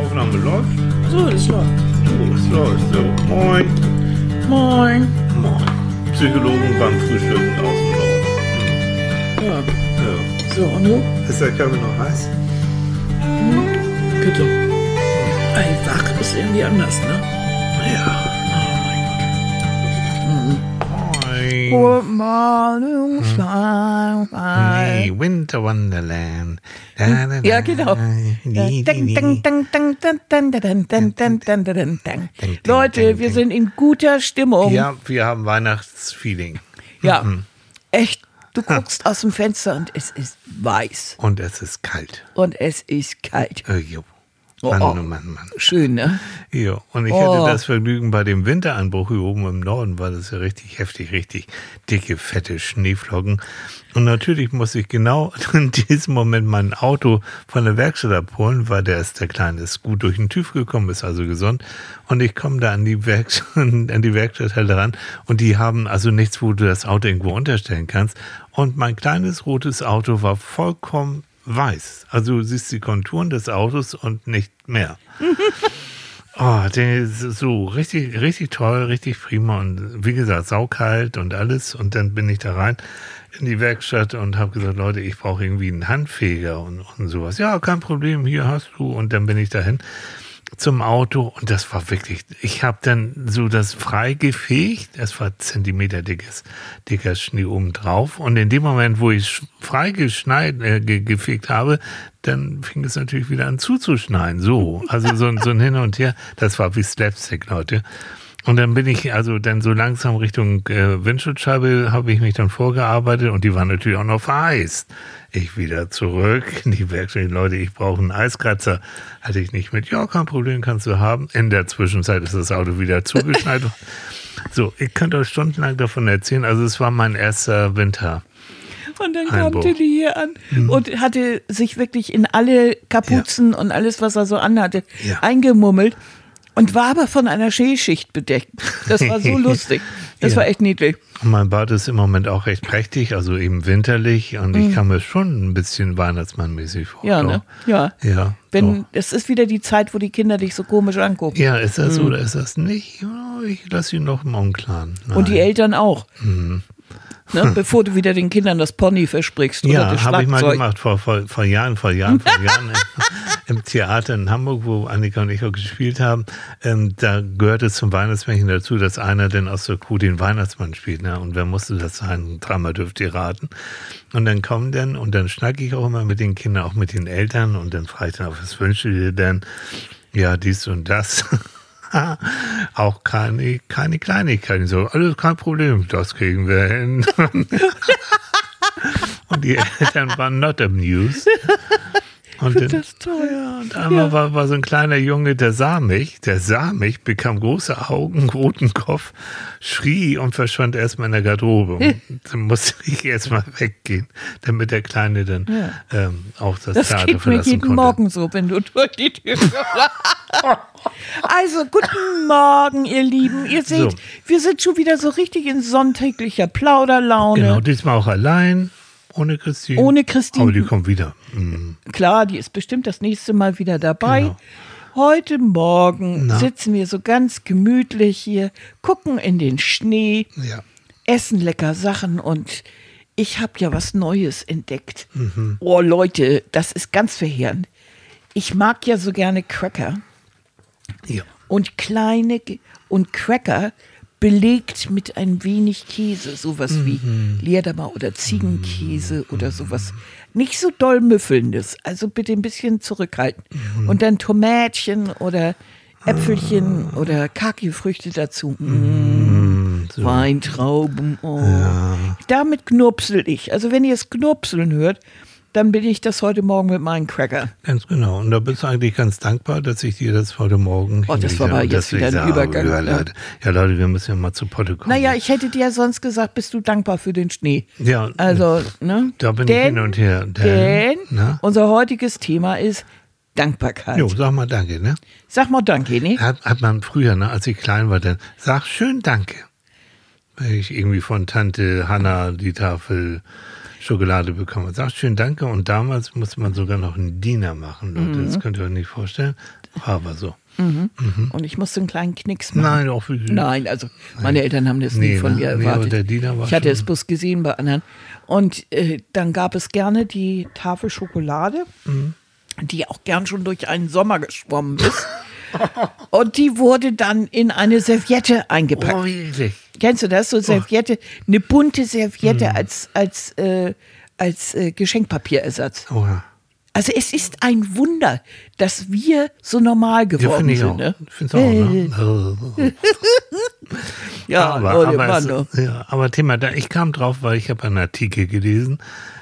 Aufnahme läuft. So, das läuft. So, es läuft. So, moin. Moin. Moin. Psychologen beim Frühstücken aus dem Norden. Ja. Ja. So, und du? Ist der Kaffee noch heiß? Bitte. Einfach ist irgendwie anders, ne? Ja. Moin. Good morning, sunshine. Nee, Winter Wonderland. Ja, genau. Leute, wir sind in guter Stimmung. Ja, wir haben Weihnachtsfeeling. Ja, echt. Du guckst aus dem Fenster und es ist weiß. Und es ist kalt. Und es ist kalt. Jo. Oh, Mann, oh. oh Mann, Mann. Schön, ne? Ja, und ich hatte das Vergnügen bei dem Winteranbruch hier oben im Norden, war das ja richtig heftig, richtig dicke, fette Schneeflocken. Und natürlich musste ich genau in diesem Moment mein Auto von der Werkstatt abholen, weil der Kleine ist gut durch den TÜV gekommen, ist also gesund. Und ich komme da an die Werkstatthalle ran und die haben also nichts, wo du das Auto irgendwo unterstellen kannst. Und mein kleines rotes Auto war vollkommen weiß. Also du siehst die Konturen des Autos und nicht mehr. Oh, der ist so richtig, richtig toll, richtig prima und wie gesagt, saukalt und alles. Und dann bin ich da rein in die Werkstatt und habe gesagt, Leute, ich brauche irgendwie einen Handfeger und sowas. Ja, kein Problem, hier hast du. Und dann bin ich dahin zum Auto und das war wirklich, ich habe dann so das frei gefegt, es war Zentimeter dicker Schnee oben drauf und in dem Moment, wo ich frei gefegt habe, dann fing es natürlich wieder an zuzuschneien, so, also so ein Hin und Her, das war wie Slapstick, Leute. Und dann bin ich also dann so langsam Richtung Windschutzscheibe habe ich mich dann vorgearbeitet und die war natürlich auch noch vereist. Ich wieder zurück in die Werkstatt. Leute, ich brauche einen Eiskratzer. Hatte ich nicht mit. Ja, kein Problem, kannst du haben. In der Zwischenzeit ist das Auto wieder zugeschneit. So, ich könnte euch stundenlang davon erzählen. Also es war mein erster Winter. Und dann kam Tilly hier an und hatte sich wirklich in alle Kapuzen und alles, was er so anhatte, eingemummelt. Und war aber von einer Schneeschicht bedeckt. Das war so lustig. Das war echt niedlich. Und mein Bad ist im Moment auch recht prächtig, also eben winterlich. Und ich kam mir schon ein bisschen weihnachtsmannmäßig vor. Ja, ne? Ja. Doch. Es ist wieder die Zeit, wo die Kinder dich so komisch angucken. Ja, ist das so oder ist das nicht? Ja, ich lasse ihn noch im Unklaren. Und die Eltern auch. Ne, bevor du wieder den Kindern das Pony versprichst. Oder das habe ich mal gemacht vor Jahren im Theater in Hamburg, wo Annika und ich auch gespielt haben. Da gehört es zum Weihnachtsmärchen dazu, dass einer denn aus der Crew den Weihnachtsmann spielt. Ne? Und wer musste das sein? Dreimal dürft ihr raten. Und dann kommen dann, und dann schnacke ich auch immer mit den Kindern, auch mit den Eltern. Und dann frage ich dann, was wünschst du dir denn? Ja, dies und das. Auch keine Kleinigkeiten. So, alles kein Problem, das kriegen wir hin. Und die Eltern waren not amused. Und dann, das toll. Ja, und einmal war so ein kleiner Junge, der sah mich, bekam große Augen, roten Kopf, schrie und verschwand erstmal in der Garderobe. Und dann musste ich erstmal weggehen, damit der Kleine dann auch das Theater verlassen konnte. Das geht mir jeden Morgen so, wenn du durch die Tür kommst. Also, guten Morgen, ihr Lieben. Ihr seht, wir sind schon wieder so richtig in sonntäglicher Plauderlaune. Genau, diesmal auch allein. Ohne Christine. Aber die kommt wieder. Klar, die ist bestimmt das nächste Mal wieder dabei. Genau. Heute Morgen sitzen wir so ganz gemütlich hier, gucken in den Schnee, essen lecker Sachen und ich habe ja was Neues entdeckt. Oh Leute, das ist ganz verheerend. Ich mag ja so gerne Cracker. Ja. Und Cracker belegt mit ein wenig Käse, sowas wie Leerdammer oder Ziegenkäse oder sowas. Nicht so doll müffelndes, also bitte ein bisschen zurückhalten. Und dann Tomätchen oder Äpfelchen oder Kaki-Früchte dazu. So. Weintrauben. Oh. Ja. Damit knurpsel ich. Also wenn ihr es knurpseln hört, dann bin ich das heute Morgen mit meinen Cracker. Ganz genau. Und da bist du eigentlich ganz dankbar, dass ich dir das heute Morgen das war aber jetzt wieder ein Übergang. Ja, Leute, wir müssen ja mal zu Potte kommen. Naja, ich hätte dir ja sonst gesagt, bist du dankbar für den Schnee. Ja. Also, ne? Da bin ich hin und her. Denn unser heutiges Thema ist Dankbarkeit. Jo, sag mal Danke, ne? Sag mal Danke, ne? Hat man früher, ne, als ich klein war, dann sag schön Danke. Wenn ich irgendwie von Tante Hanna die Tafel Schokolade bekommen hat. Sagt schön danke und damals musste man sogar noch einen Diener machen, Leute. Das könnt ihr euch nicht vorstellen. War aber so. Und ich musste einen kleinen Knicks machen. Nein, auch wirklich. Nein, also meine Eltern haben das nie von mir erwartet. Der Diener war ich hatte es bloß gesehen bei anderen. Und dann gab es gerne die Tafel Schokolade, die auch gern schon durch einen Sommer geschwommen ist. Und die wurde dann in eine Serviette eingepackt. Oh, wirklich? Kennst du das? So Serviette, eine bunte Serviette als Geschenkpapierersatz. Oh ja. Also es ist ein Wunder, dass wir so normal geworden sind. Ne? Ich finde es auch. Ne? Ja, aber Thema, ich kam drauf, weil ich habe einen Artikel gelesen,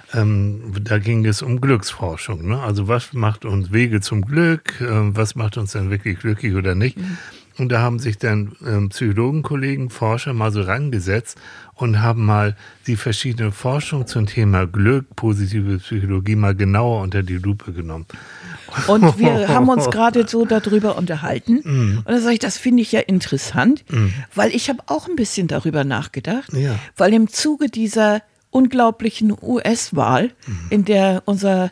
da ging es um Glücksforschung. Ne? Also was macht uns Wege zum Glück, was macht uns dann wirklich glücklich oder nicht. Und da haben sich dann Psychologenkollegen, Forscher mal so rangesetzt und haben mal die verschiedene Forschung zum Thema Glück, positive Psychologie mal genauer unter die Lupe genommen. Und wir haben uns gerade so darüber unterhalten. Und da sage ich, das finde ich ja interessant, weil ich habe auch ein bisschen darüber nachgedacht, weil im Zuge dieser unglaublichen US-Wahl, in der unser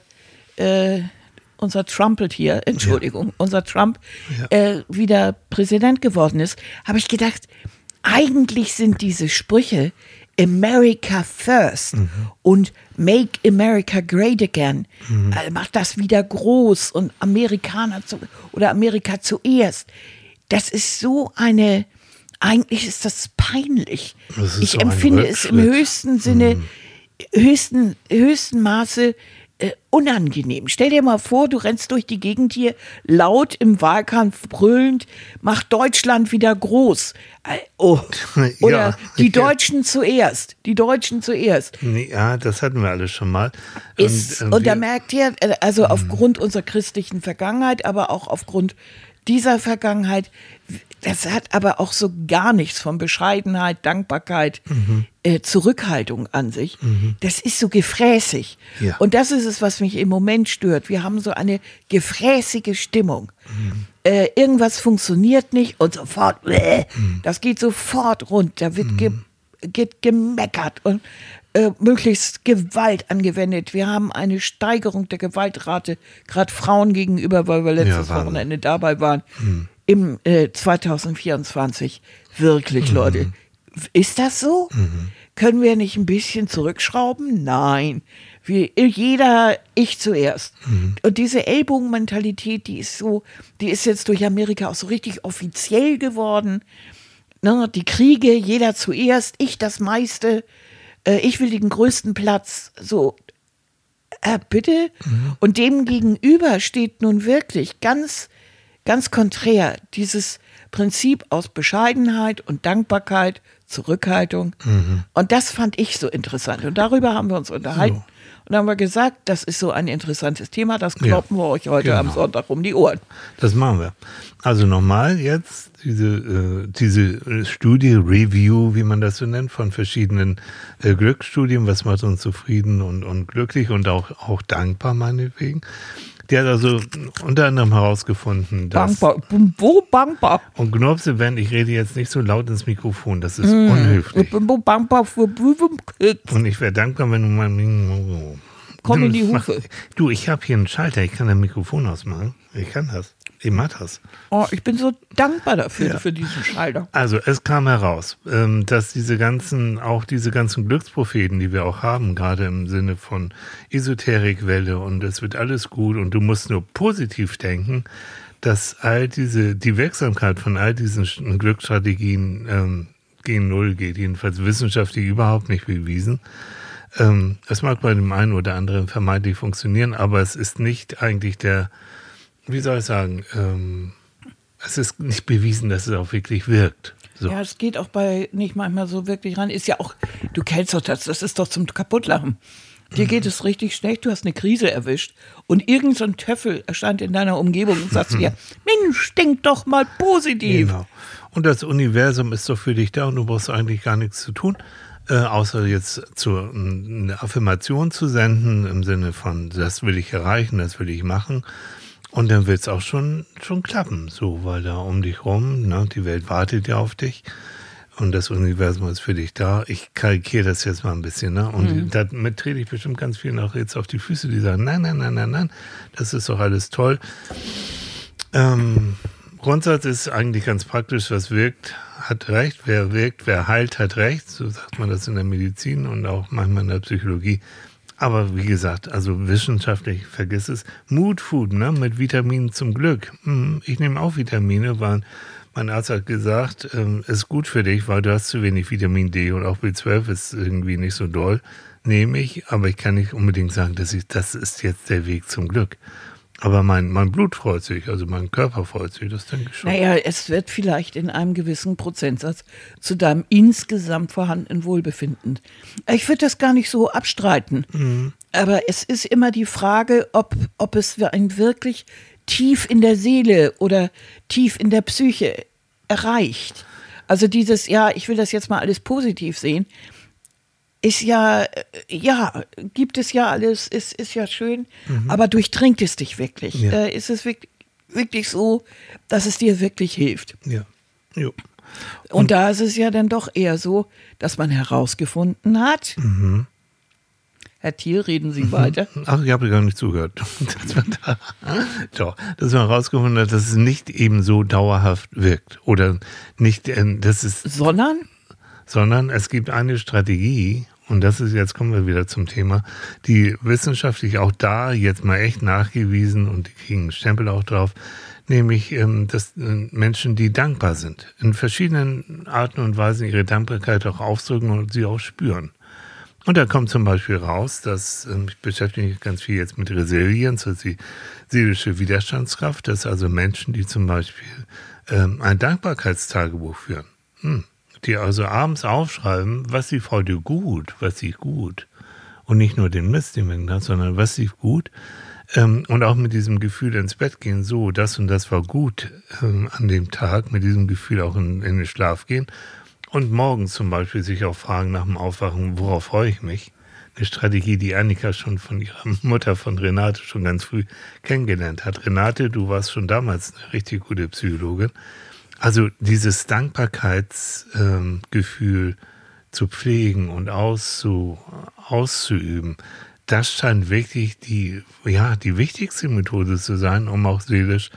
Trumpelt hier, unser Trump wieder Präsident geworden ist, habe ich gedacht, eigentlich sind diese Sprüche America First und Make America Great Again, macht das wieder groß und Amerika zuerst. Das ist so eigentlich ist das peinlich. Ich empfinde es im höchsten Sinne, höchsten Maße unangenehm. Stell dir mal vor, du rennst durch die Gegend hier, laut im Wahlkampf brüllend, mach Deutschland wieder groß. Oder die Deutschen zuerst. Die Deutschen zuerst. Ja, das hatten wir alle schon mal. Und da merkt ihr, also aufgrund unserer christlichen Vergangenheit, aber auch aufgrund dieser Vergangenheit, das hat aber auch so gar nichts von Bescheidenheit, Dankbarkeit, Zurückhaltung an sich. Das ist so gefräßig. Ja. Und das ist es, was mich im Moment stört. Wir haben so eine gefräßige Stimmung. Irgendwas funktioniert nicht und sofort, das geht sofort rund. Da wird gemeckert und möglichst Gewalt angewendet. Wir haben eine Steigerung der Gewaltrate, gerade Frauen gegenüber, weil wir letztes Wochenende dabei waren, im 2024. Wirklich, Leute. Ist das so? Können wir nicht ein bisschen zurückschrauben? Nein. Ich zuerst. Und diese Ellbogenmentalität, die ist jetzt durch Amerika auch so richtig offiziell geworden. Ne, die Kriege, jeder zuerst, ich das meiste. Ich will den größten Platz. So, bitte? Und dem gegenüber steht nun wirklich ganz, ganz konträr dieses Prinzip aus Bescheidenheit und Dankbarkeit, Zurückhaltung. Und das fand ich so interessant. Und darüber haben wir uns unterhalten. Und dann haben wir gesagt, das ist so ein interessantes Thema, das kloppen wir euch heute am Sonntag um die Ohren. Das machen wir. Also nochmal jetzt diese Studie, Review, wie man das so nennt, von verschiedenen Glücksstudien, was macht uns zufrieden und glücklich und auch dankbar meinetwegen. Die hat also unter anderem herausgefunden, dass... Dankbar. Und Gnopse, ich rede jetzt nicht so laut ins Mikrofon, das ist unhöflich. Und ich wäre dankbar, wenn du mal... Komm in die Hufe. Du, ich habe hier einen Schalter, ich kann das Mikrofon ausmachen. Ich kann das. Ich mach das. Oh, ich bin so dankbar dafür, für diesen Schalter. Also es kam heraus, dass diese ganzen Glückspropheten, die wir auch haben, gerade im Sinne von Esoterikwelle und es wird alles gut und du musst nur positiv denken, dass die Wirksamkeit von all diesen Glücksstrategien gegen Null geht, jedenfalls wissenschaftlich überhaupt nicht bewiesen. Es mag bei dem einen oder anderen vermeintlich funktionieren, aber es ist nicht eigentlich wie soll ich sagen, es ist nicht bewiesen, dass es auch wirklich wirkt. So. Ja, es geht auch nicht manchmal so wirklich ran. Ist ja auch, du kennst doch das ist doch zum Kaputtlachen. Dir geht es richtig schlecht, du hast eine Krise erwischt und irgend so ein Töffel erscheint in deiner Umgebung und sagt dir, Mensch, denk doch mal positiv. Genau. Und das Universum ist doch für dich da und du brauchst eigentlich gar nichts zu tun, außer jetzt eine Affirmation zu senden im Sinne von, das will ich erreichen, das will ich machen. Und dann wird es auch schon klappen, so, weil da um dich rum, ne, die Welt wartet ja auf dich. und das Universum ist für dich da. Ich karikiere das jetzt mal ein bisschen, ne? Und damit trete ich bestimmt ganz vielen auch jetzt auf die Füße, die sagen, nein, das ist doch alles toll. Grundsatz ist eigentlich ganz praktisch, was wirkt, hat recht, wer wirkt, wer heilt, hat recht, so sagt man das in der Medizin und auch manchmal in der Psychologie. Aber wie gesagt, also wissenschaftlich, vergiss es, Mood Food, ne, mit Vitaminen zum Glück. Ich nehme auch Vitamine, weil mein Arzt hat gesagt, ist gut für dich, weil du hast zu wenig Vitamin D und auch B12 ist irgendwie nicht so doll, nehme ich, aber ich kann nicht unbedingt sagen, das ist jetzt der Weg zum Glück. Aber mein Blut freut sich, also mein Körper freut sich, das denke ich schon. Naja, es wird vielleicht in einem gewissen Prozentsatz zu deinem insgesamt vorhandenen Wohlbefinden. Ich würde das gar nicht so abstreiten. Aber es ist immer die Frage, ob es einen wirklich tief in der Seele oder tief in der Psyche erreicht. Also dieses, ja, ich will das jetzt mal alles positiv sehen, ist ja, gibt es ja alles, ist ja schön, aber durchdringt es dich wirklich? Ja. Ist es wirklich so, dass es dir wirklich hilft? Ja, jo. Und da ist es ja dann doch eher so, dass man herausgefunden hat, Herr Thiel, reden Sie weiter. Ach, ich habe gar nicht zugehört. Dass man herausgefunden hat, dass es nicht eben so dauerhaft wirkt. Oder nicht, das ist... Sondern es gibt eine Strategie, und das ist, jetzt kommen wir wieder zum Thema, die wissenschaftlich auch da jetzt mal echt nachgewiesen und die kriegen einen Stempel auch drauf, nämlich, dass Menschen, die dankbar sind, in verschiedenen Arten und Weisen ihre Dankbarkeit auch ausdrücken und sie auch spüren. Und da kommt zum Beispiel raus, dass, ich beschäftige mich ganz viel jetzt mit Resilienz, also die seelische Widerstandskraft, dass also Menschen, die zum Beispiel ein Dankbarkeitstagebuch führen, die also abends aufschreiben, was lief heute gut, was lief gut. Und nicht nur den Mist, den man hat, sondern was lief gut. Und auch mit diesem Gefühl ins Bett gehen, so, das und das war gut an dem Tag, mit diesem Gefühl auch in den Schlaf gehen. Und morgens zum Beispiel sich auch fragen nach dem Aufwachen, worauf freue ich mich? Eine Strategie, die Annika schon von ihrer Mutter, von Renate, schon ganz früh kennengelernt hat. Renate, du warst schon damals eine richtig gute Psychologin. Also dieses Dankbarkeitsgefühl zu pflegen und auszuüben, das scheint wirklich die wichtigste Methode zu sein, um auch seelisch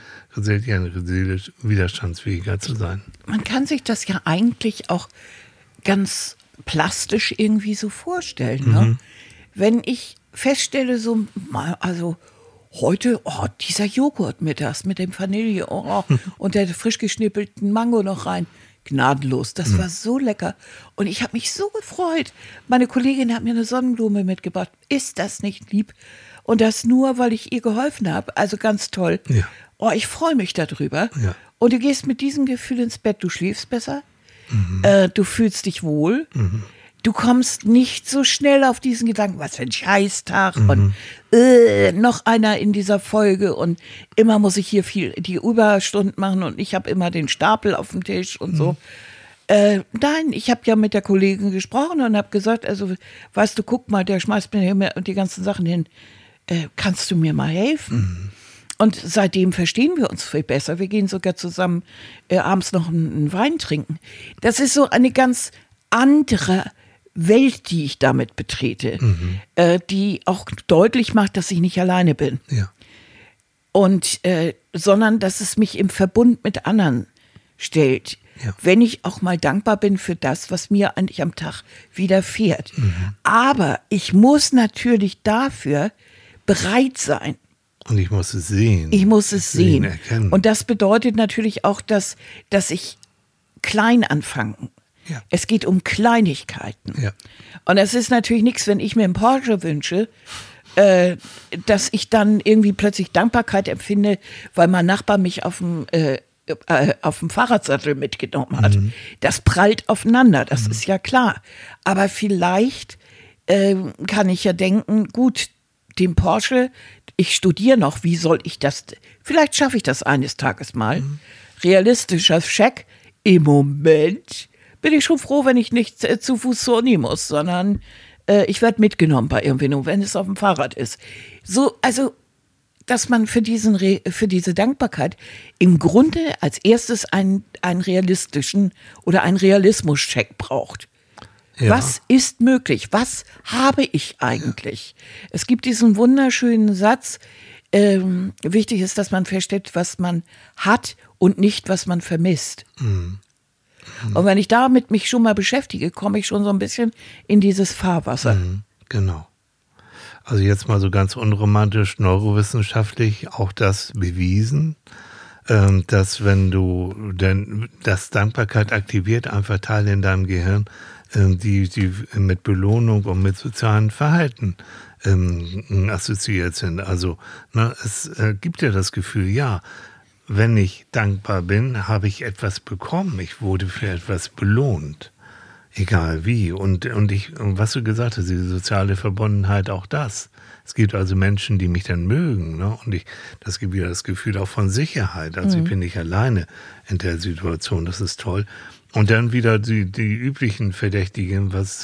widerstandsfähiger zu sein. Man kann sich das ja eigentlich auch ganz plastisch irgendwie so vorstellen. Ne? Wenn ich feststelle, so mal, also heute, dieser Joghurt mittags mit dem Vanille und der frisch geschnippelten Mango noch rein. Gnadenlos, das war so lecker. Und ich habe mich so gefreut. Meine Kollegin hat mir eine Sonnenblume mitgebracht. Ist das nicht lieb? Und das nur, weil ich ihr geholfen habe. Also ganz toll. Ja. Ich freue mich darüber. Ja. Und du gehst mit diesem Gefühl ins Bett. Du schläfst besser. Du fühlst dich wohl. Du kommst nicht so schnell auf diesen Gedanken, was für ein Scheißtag und noch einer in dieser Folge und immer muss ich hier die Überstunden machen und ich habe immer den Stapel auf dem Tisch und so. Nein, ich habe ja mit der Kollegin gesprochen und habe gesagt, also weißt du, guck mal, der schmeißt mir hier die ganzen Sachen hin. Kannst du mir mal helfen? Und seitdem verstehen wir uns viel besser. Wir gehen sogar zusammen abends noch einen Wein trinken. Das ist so eine ganz andere Welt, die ich damit betrete, die auch deutlich macht, dass ich nicht alleine bin. Ja. Und sondern dass es mich im Verbund mit anderen stellt. Ja. Wenn ich auch mal dankbar bin für das, was mir eigentlich am Tag widerfährt. Aber ich muss natürlich dafür bereit sein. Und ich muss es sehen. Ich muss es sehen. Erkennen. Und das bedeutet natürlich auch, dass ich klein anfange. Ja. Es geht um Kleinigkeiten. Ja. Und es ist natürlich nichts, wenn ich mir einen Porsche wünsche, dass ich dann irgendwie plötzlich Dankbarkeit empfinde, weil mein Nachbar mich auf dem Fahrradsattel mitgenommen hat. Das prallt aufeinander, das ist ja klar. Aber vielleicht kann ich ja denken, gut, den Porsche, ich studiere noch, wie soll ich das, vielleicht schaffe ich das eines Tages mal. Realistischer Scheck, im Moment bin ich schon froh, wenn ich nicht zu Fuß zur Uni muss, sondern ich werde mitgenommen bei irgendwen, wenn es auf dem Fahrrad ist. So, also dass man für diese Dankbarkeit im Grunde als erstes einen realistischen oder einen Realismus-Check braucht. Ja. Was ist möglich? Was habe ich eigentlich? Ja. Es gibt diesen wunderschönen Satz, wichtig ist, dass man versteht, was man hat und nicht, was man vermisst. Und wenn ich damit mich schon mal beschäftige, komme ich schon so ein bisschen in dieses Fahrwasser. Genau. Also jetzt mal so ganz unromantisch, neurowissenschaftlich auch das bewiesen, dass wenn du das Dankbarkeit aktiviert, einfach Teile in deinem Gehirn, die mit Belohnung und mit sozialen Verhalten assoziiert sind. Also es gibt ja das Gefühl, ja, wenn ich dankbar bin, habe ich etwas bekommen. Ich wurde für etwas belohnt. Egal wie. Und was du gesagt hast, diese soziale Verbundenheit, auch das. Es gibt also Menschen, die mich dann mögen. Ne? Und das gibt wieder das Gefühl auch von Sicherheit. Also ich bin nicht alleine in der Situation. Das ist toll. Und dann wieder die üblichen Verdächtigen, was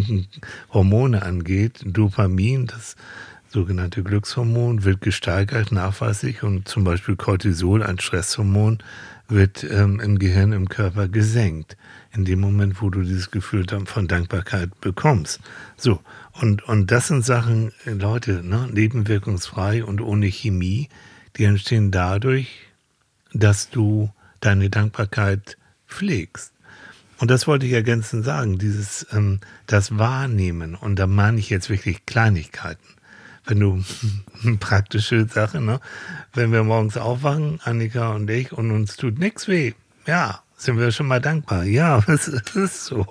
Hormone angeht. Dopamin, das sogenannte Glückshormon, wird gesteigert, nachweislich. Und zum Beispiel Cortisol, ein Stresshormon, wird im Gehirn, im Körper gesenkt. In dem Moment, wo du dieses Gefühl von Dankbarkeit bekommst. So, und das sind Sachen, Leute, nebenwirkungsfrei und ohne Chemie, die entstehen dadurch, dass du deine Dankbarkeit pflegst. Und das wollte ich ergänzend sagen, das Wahrnehmen, und da meine ich jetzt wirklich Kleinigkeiten. Wenn du, praktische Sache, wenn wir morgens aufwachen, Annika und ich, und uns tut nichts weh, ja, sind wir schon mal dankbar. Ja, es ist so.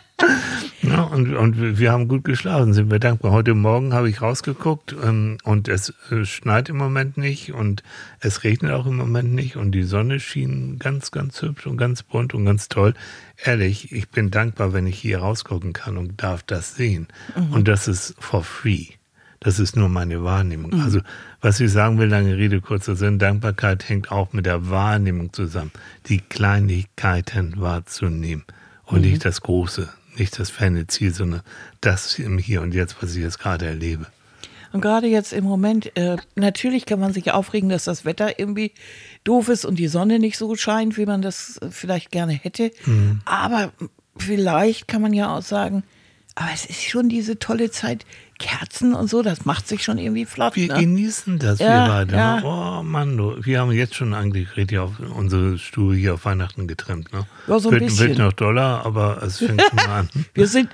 Ja, und wir haben gut geschlafen, sind wir dankbar. Heute Morgen habe ich rausgeguckt und es schneit im Moment nicht und es regnet auch im Moment nicht und die Sonne schien ganz, ganz hübsch und ganz bunt und ganz toll. Ehrlich, ich bin dankbar, wenn ich hier rausgucken kann und darf das sehen. Und das ist for free. Das ist nur meine Wahrnehmung. Also, was ich sagen will, lange Rede, kurzer Sinn, Dankbarkeit hängt auch mit der Wahrnehmung zusammen. Die Kleinigkeiten wahrzunehmen und nicht das Große, nicht das ferne Ziel, sondern das im Hier und Jetzt, was ich jetzt gerade erlebe. Und gerade jetzt im Moment, natürlich kann man sich aufregen, dass das Wetter irgendwie doof ist und die Sonne nicht so scheint, wie man das vielleicht gerne hätte. Aber vielleicht kann man ja auch sagen, aber es ist schon diese tolle Zeit, Kerzen und so, das macht sich schon irgendwie flott. Wir genießen das, wir beide. Ja. Oh Mann, wir haben jetzt schon eigentlich richtig auf unsere Stuhl hier auf Weihnachten getrimmt. Ne? Ja, so ein bisschen. Wird noch doller, aber es fängt schon an. Wir sind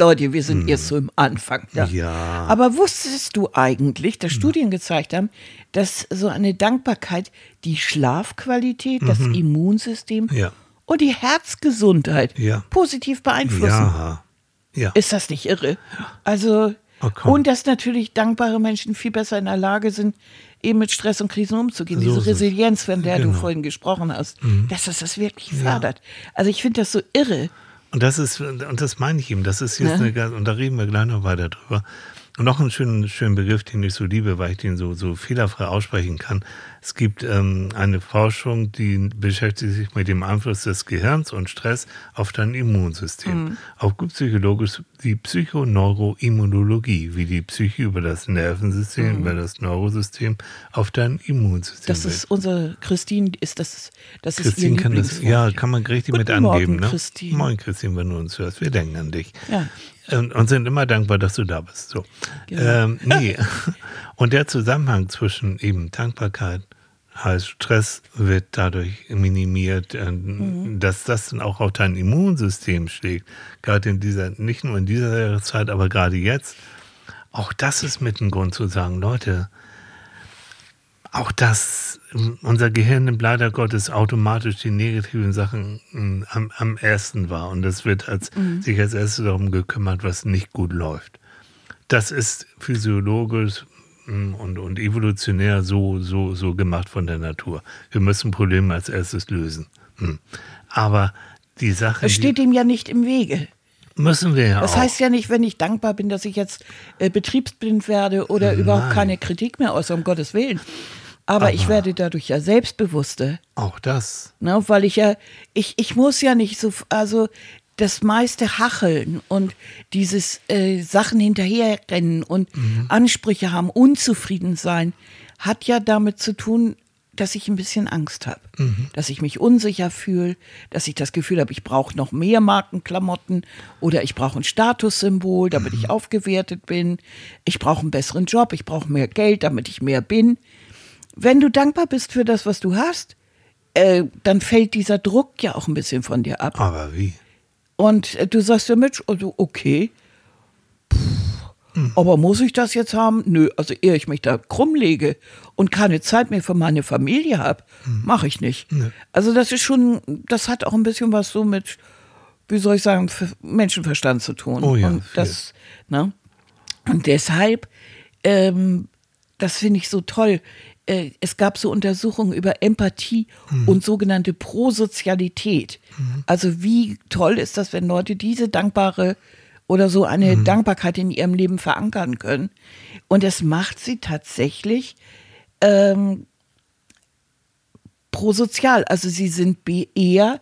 erst so im Anfang. Ja. Aber wusstest du eigentlich, dass Studien gezeigt haben, dass so eine Dankbarkeit die Schlafqualität, das Immunsystem und die Herzgesundheit positiv beeinflussen? Ja. Ist das nicht irre? Also, und dass natürlich dankbare Menschen viel besser in der Lage sind, eben mit Stress und Krisen umzugehen. Diese Resilienz, von der du vorhin gesprochen hast, dass das wirklich fördert. Also ich finde das so irre. Und das meine ich eben, das ist jetzt und da reden wir gleich noch weiter drüber. Und noch einen schönen Begriff, den ich so liebe, weil ich den so fehlerfrei aussprechen kann. Es gibt eine Forschung, die beschäftigt sich mit dem Einfluss des Gehirns und Stress auf dein Immunsystem. Auch gut psychologisch die Psychoneuroimmunologie, wie die Psyche über das Nervensystem, über das Neurosystem auf dein Immunsystem. Das ist unsere Christine, das Christine ist ihr kann das, kann man richtig mit angeben. Morgen, Christine. Moin Christine, wenn du uns hörst, wir denken an dich. Ja. Und sind immer dankbar, dass du da bist. So. Genau. Und der Zusammenhang zwischen eben Dankbarkeit, heißt Stress wird dadurch minimiert, dass das dann auch auf dein Immunsystem schlägt. Gerade nicht nur in dieser Zeit, aber gerade jetzt. Auch das ist mit ein Grund zu sagen, Leute, auch das, unser Gehirn nimmt leider Gottes automatisch die negativen Sachen am ersten wahr. Und das wird sich als erstes darum gekümmert, was nicht gut läuft. Das ist physiologisch und evolutionär so gemacht von der Natur. Wir müssen Probleme als erstes lösen. Aber die Sache... Es steht ihm ja nicht im Wege. Müssen wir ja auch. Das heißt ja nicht, wenn ich dankbar bin, dass ich jetzt betriebsblind werde oder überhaupt keine Kritik mehr äußere, um Gottes Willen. Aber ich werde dadurch ja selbstbewusster. Auch das. Weil ich muss ja nicht so, also das meiste Hacheln und dieses Sachen hinterherrennen und Ansprüche haben, unzufrieden sein, hat ja damit zu tun, dass ich ein bisschen Angst habe, dass ich mich unsicher fühle, dass ich das Gefühl habe, ich brauche noch mehr Markenklamotten oder ich brauche ein Statussymbol, damit ich aufgewertet bin. Ich brauche einen besseren Job, ich brauche mehr Geld, damit ich mehr bin. Wenn du dankbar bist für das, was du hast, dann fällt dieser Druck ja auch ein bisschen von dir ab. Aber wie? Und du sagst ja, Mensch, also okay, aber muss ich das jetzt haben? Nö, also ehe ich mich da krumm lege und keine Zeit mehr für meine Familie habe, mache ich nicht. Nee. Also das ist schon, das hat auch ein bisschen was so mit, wie soll ich sagen, Menschenverstand zu tun. Oh ja, und das, ne? Und deshalb, das finde ich so toll. Es gab so Untersuchungen über Empathie und sogenannte Prosozialität. Also wie toll ist das, wenn Leute diese dankbare oder so eine Dankbarkeit in ihrem Leben verankern können. Und es macht sie tatsächlich prosozial. Also sie sind eher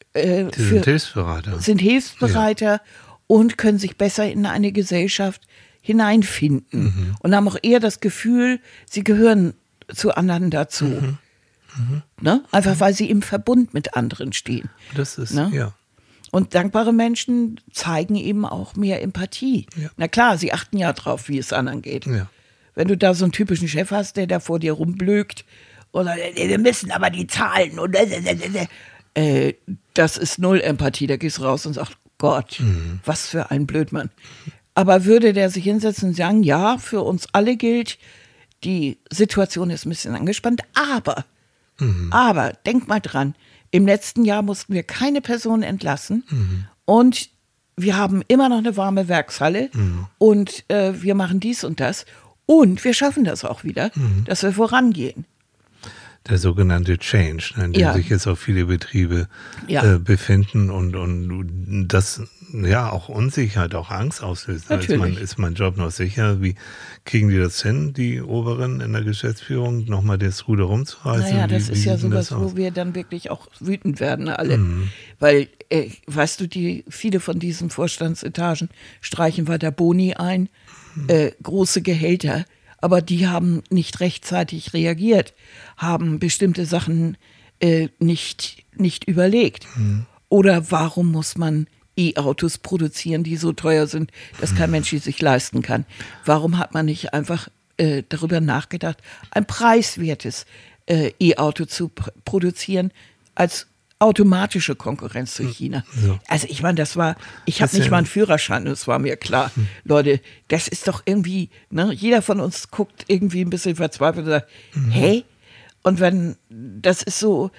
sind hilfsbereiter und können sich besser in eine Gesellschaft hineinfinden und haben auch eher das Gefühl, sie gehören zu anderen dazu. Ne? Einfach weil sie im Verbund mit anderen stehen. Das ist, ne? ja. Und dankbare Menschen zeigen eben auch mehr Empathie. Ja. Na klar, sie achten ja drauf, wie es anderen geht. Ja. Wenn du da so einen typischen Chef hast, der da vor dir rumblökt oder wir müssen aber die Zahlen und das ist null Empathie. Da gehst du raus und sagst, Gott, was für ein Blödmann. Aber würde der sich hinsetzen und sagen, ja, für uns alle gilt, die Situation ist ein bisschen angespannt, aber denk mal dran, im letzten Jahr mussten wir keine Person entlassen und wir haben immer noch eine warme Werkshalle und wir machen dies und das und wir schaffen das auch wieder, dass wir vorangehen. Der sogenannte Change, in dem sich jetzt auch viele Betriebe befinden und das ja auch Unsicherheit, auch Angst auslöst. Ist mein Job noch sicher? Wie kriegen die das hin, die Oberen in der Geschäftsführung, nochmal das Ruder rumzureißen? Naja, das ist ja sowas, wo wir dann wirklich auch wütend werden, alle. Weil, weißt du, viele von diesen Vorstandsetagen streichen weiter Boni ein, große Gehälter, aber die haben nicht rechtzeitig reagiert, haben bestimmte Sachen nicht überlegt. Oder warum muss man E-Autos produzieren, die so teuer sind, dass kein Mensch die sich leisten kann? Warum hat man nicht einfach darüber nachgedacht, ein preiswertes E-Auto zu produzieren als automatische Konkurrenz zu China? So. Also ich meine, ich habe nicht mal einen Führerschein, das war mir klar. Leute, das ist doch irgendwie, ne, jeder von uns guckt irgendwie ein bisschen verzweifelt und sagt, hey? Und wenn, das ist so,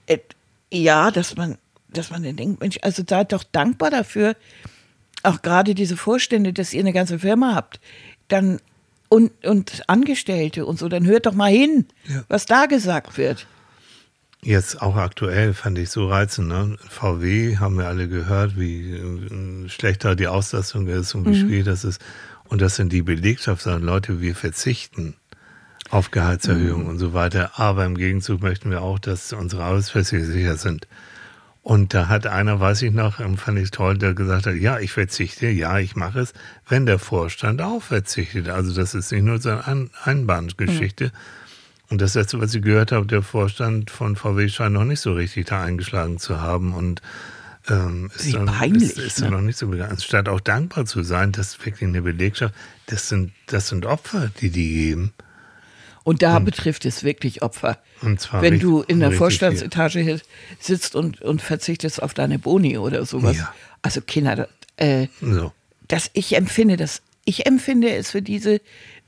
dass man dann denkt, Mensch, also seid doch dankbar dafür, auch gerade diese Vorstände, dass ihr eine ganze Firma habt, dann und Angestellte und so, dann hört doch mal hin, was da gesagt wird. Jetzt auch aktuell fand ich so reizend, ne? VW haben wir alle gehört, wie schlechter die Auslastung ist und wie schwierig das ist. Und das sind die Belegschaft, sagen Leute, wir verzichten auf Gehaltserhöhungen und so weiter. Aber im Gegenzug möchten wir auch, dass unsere Arbeitsplätze sicher sind. Und da hat einer, weiß ich noch, fand ich toll, der gesagt hat, ja, ich verzichte, ja, ich mache es, wenn der Vorstand auch verzichtet. Also das ist nicht nur so eine Einbahngeschichte. Und das Letzte, was ich gehört habe, der Vorstand von VW scheint noch nicht so richtig da eingeschlagen zu haben und ist dann noch nicht so begeistert. Anstatt auch dankbar zu sein, dass wirklich eine Belegschaft, das sind Opfer, die geben. Und da betrifft es wirklich Opfer. Und zwar wenn du in der Vorstandsetage sitzt und verzichtest auf deine Boni oder sowas. Ja. Also Kinder, ich empfinde es für diese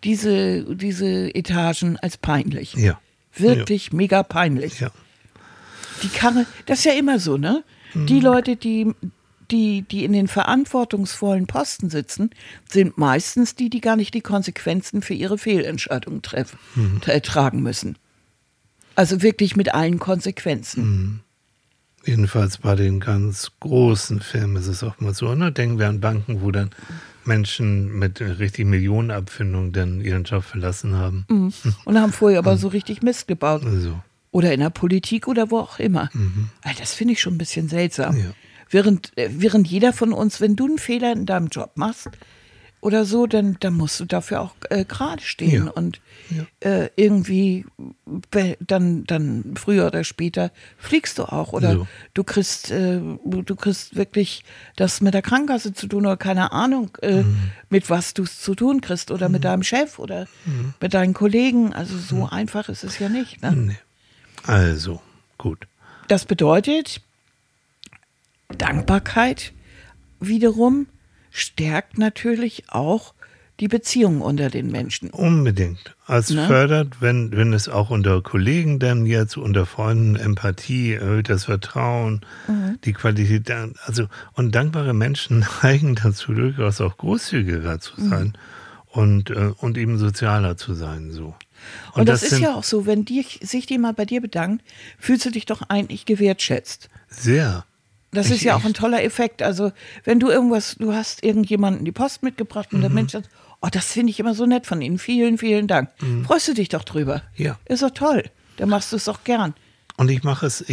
Etagen als peinlich. Ja. Wirklich mega peinlich. Ja. Die Karre, das ist ja immer so, ne? Die Leute, die in den verantwortungsvollen Posten sitzen, sind meistens die gar nicht die Konsequenzen für ihre Fehlentscheidungen tragen müssen. Also wirklich mit allen Konsequenzen. Jedenfalls bei den ganz großen Firmen ist es auch mal so. Ne? Denken wir an Banken, wo dann Menschen mit richtig Millionenabfindungen dann ihren Job verlassen haben. Und haben vorher aber so richtig Mist gebaut. So. Oder in der Politik oder wo auch immer. Also das finde ich schon ein bisschen seltsam. Ja. Während jeder von uns, wenn du einen Fehler in deinem Job machst, oder so, dann musst du dafür auch gerade stehen. Ja. Und irgendwie dann früher oder später fliegst du auch. Oder So. du kriegst wirklich das mit der Krankenkasse zu tun oder keine Ahnung, mit was du es zu tun kriegst oder mit deinem Chef oder mit deinen Kollegen. Also so einfach ist es ja nicht. Ne? Nee. Also, gut. Das bedeutet, Dankbarkeit wiederum stärkt natürlich auch die Beziehung unter den Menschen. Unbedingt. Es fördert, wenn es auch unter Kollegen dann jetzt, unter Freunden, Empathie, erhöht das Vertrauen, die Qualität. Also, und dankbare Menschen neigen dazu, durchaus auch großzügiger zu sein und eben sozialer zu sein. So. Und das ist ja auch so, wenn sich jemand bei dir bedankt, fühlst du dich doch eigentlich gewertschätzt. Sehr. Das ist ja auch ein toller Effekt. Also, wenn du hast irgendjemanden die Post mitgebracht und der Mensch sagt, oh, das finde ich immer so nett von Ihnen, vielen, vielen Dank. Freust du dich doch drüber. Ja. Ist doch toll. Dann machst du es auch gern. Und ich mache es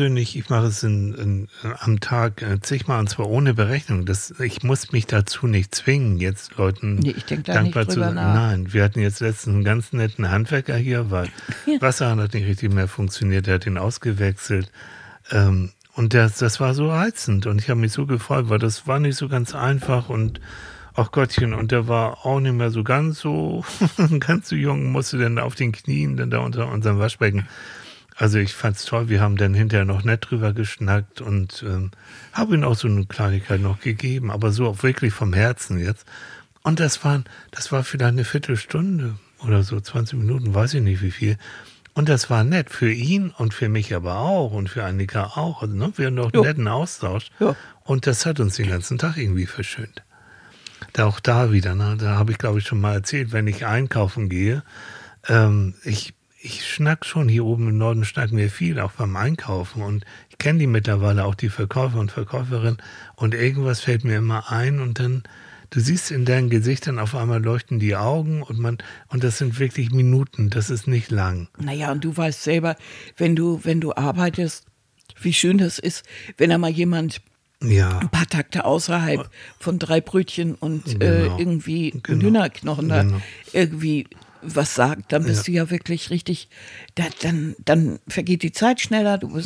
am Tag zigmal, und zwar ohne Berechnung. Ich muss mich dazu nicht zwingen, jetzt Leuten dankbar zu sein. Nein, wir hatten jetzt letztens einen ganz netten Handwerker hier, weil Wasser hat nicht richtig mehr funktioniert, der hat ihn ausgewechselt. Und das war so reizend und ich habe mich so gefreut, weil das war nicht so ganz einfach und ach Gottchen, und der war auch nicht mehr so ganz so jung, musste dann auf den Knien dann da unter unserem Waschbecken. Also ich fand's toll, wir haben dann hinterher noch nett drüber geschnackt und habe ihm auch so eine Kleinigkeit noch gegeben, aber so auch wirklich vom Herzen jetzt. Und das war vielleicht eine Viertelstunde oder so, 20 Minuten, weiß ich nicht wie viel. Und das war nett für ihn und für mich aber auch und für Annika auch. Also, ne, wir haben doch einen netten Austausch. Ja. Und das hat uns den ganzen Tag irgendwie verschönt. Auch da wieder, ne, da habe ich glaube ich schon mal erzählt, wenn ich einkaufen gehe, ich schnack schon, hier oben im Norden schnacken wir viel, auch beim Einkaufen. Und ich kenne die mittlerweile auch, die Verkäufer und Verkäuferinnen. Und irgendwas fällt mir immer ein und dann, du siehst in deinen Gesichtern auf einmal leuchten die Augen und das sind wirklich Minuten, das ist nicht lang. Naja, und du weißt selber, wenn du arbeitest, wie schön das ist, wenn da mal jemand ein paar Takte außerhalb von 3 Brötchen und irgendwie ein Hühnerknochen da irgendwie was sagt, dann bist du ja wirklich richtig, dann vergeht die Zeit schneller, du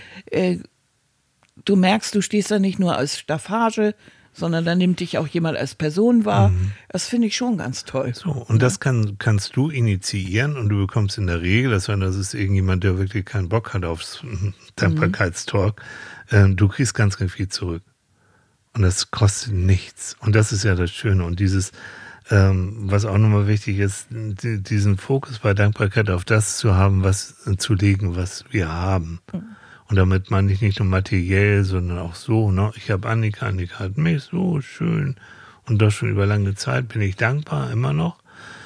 merkst, du stehst da nicht nur als Staffage, sondern dann nimmt dich auch jemand als Person wahr. Das finde ich schon ganz toll. So, und das kannst du initiieren und du bekommst in der Regel, das ist irgendjemand, der wirklich keinen Bock hat aufs Dankbarkeitstalk, du kriegst ganz, ganz viel zurück. Und das kostet nichts. Und das ist ja das Schöne. Und dieses, was auch nochmal wichtig ist, diesen Fokus bei Dankbarkeit auf das zu haben, zu legen, was wir haben. Und damit meine ich nicht nur materiell, sondern auch so. Ne? Ich habe Annika hat mich so schön. Und das schon über lange Zeit bin ich dankbar, immer noch.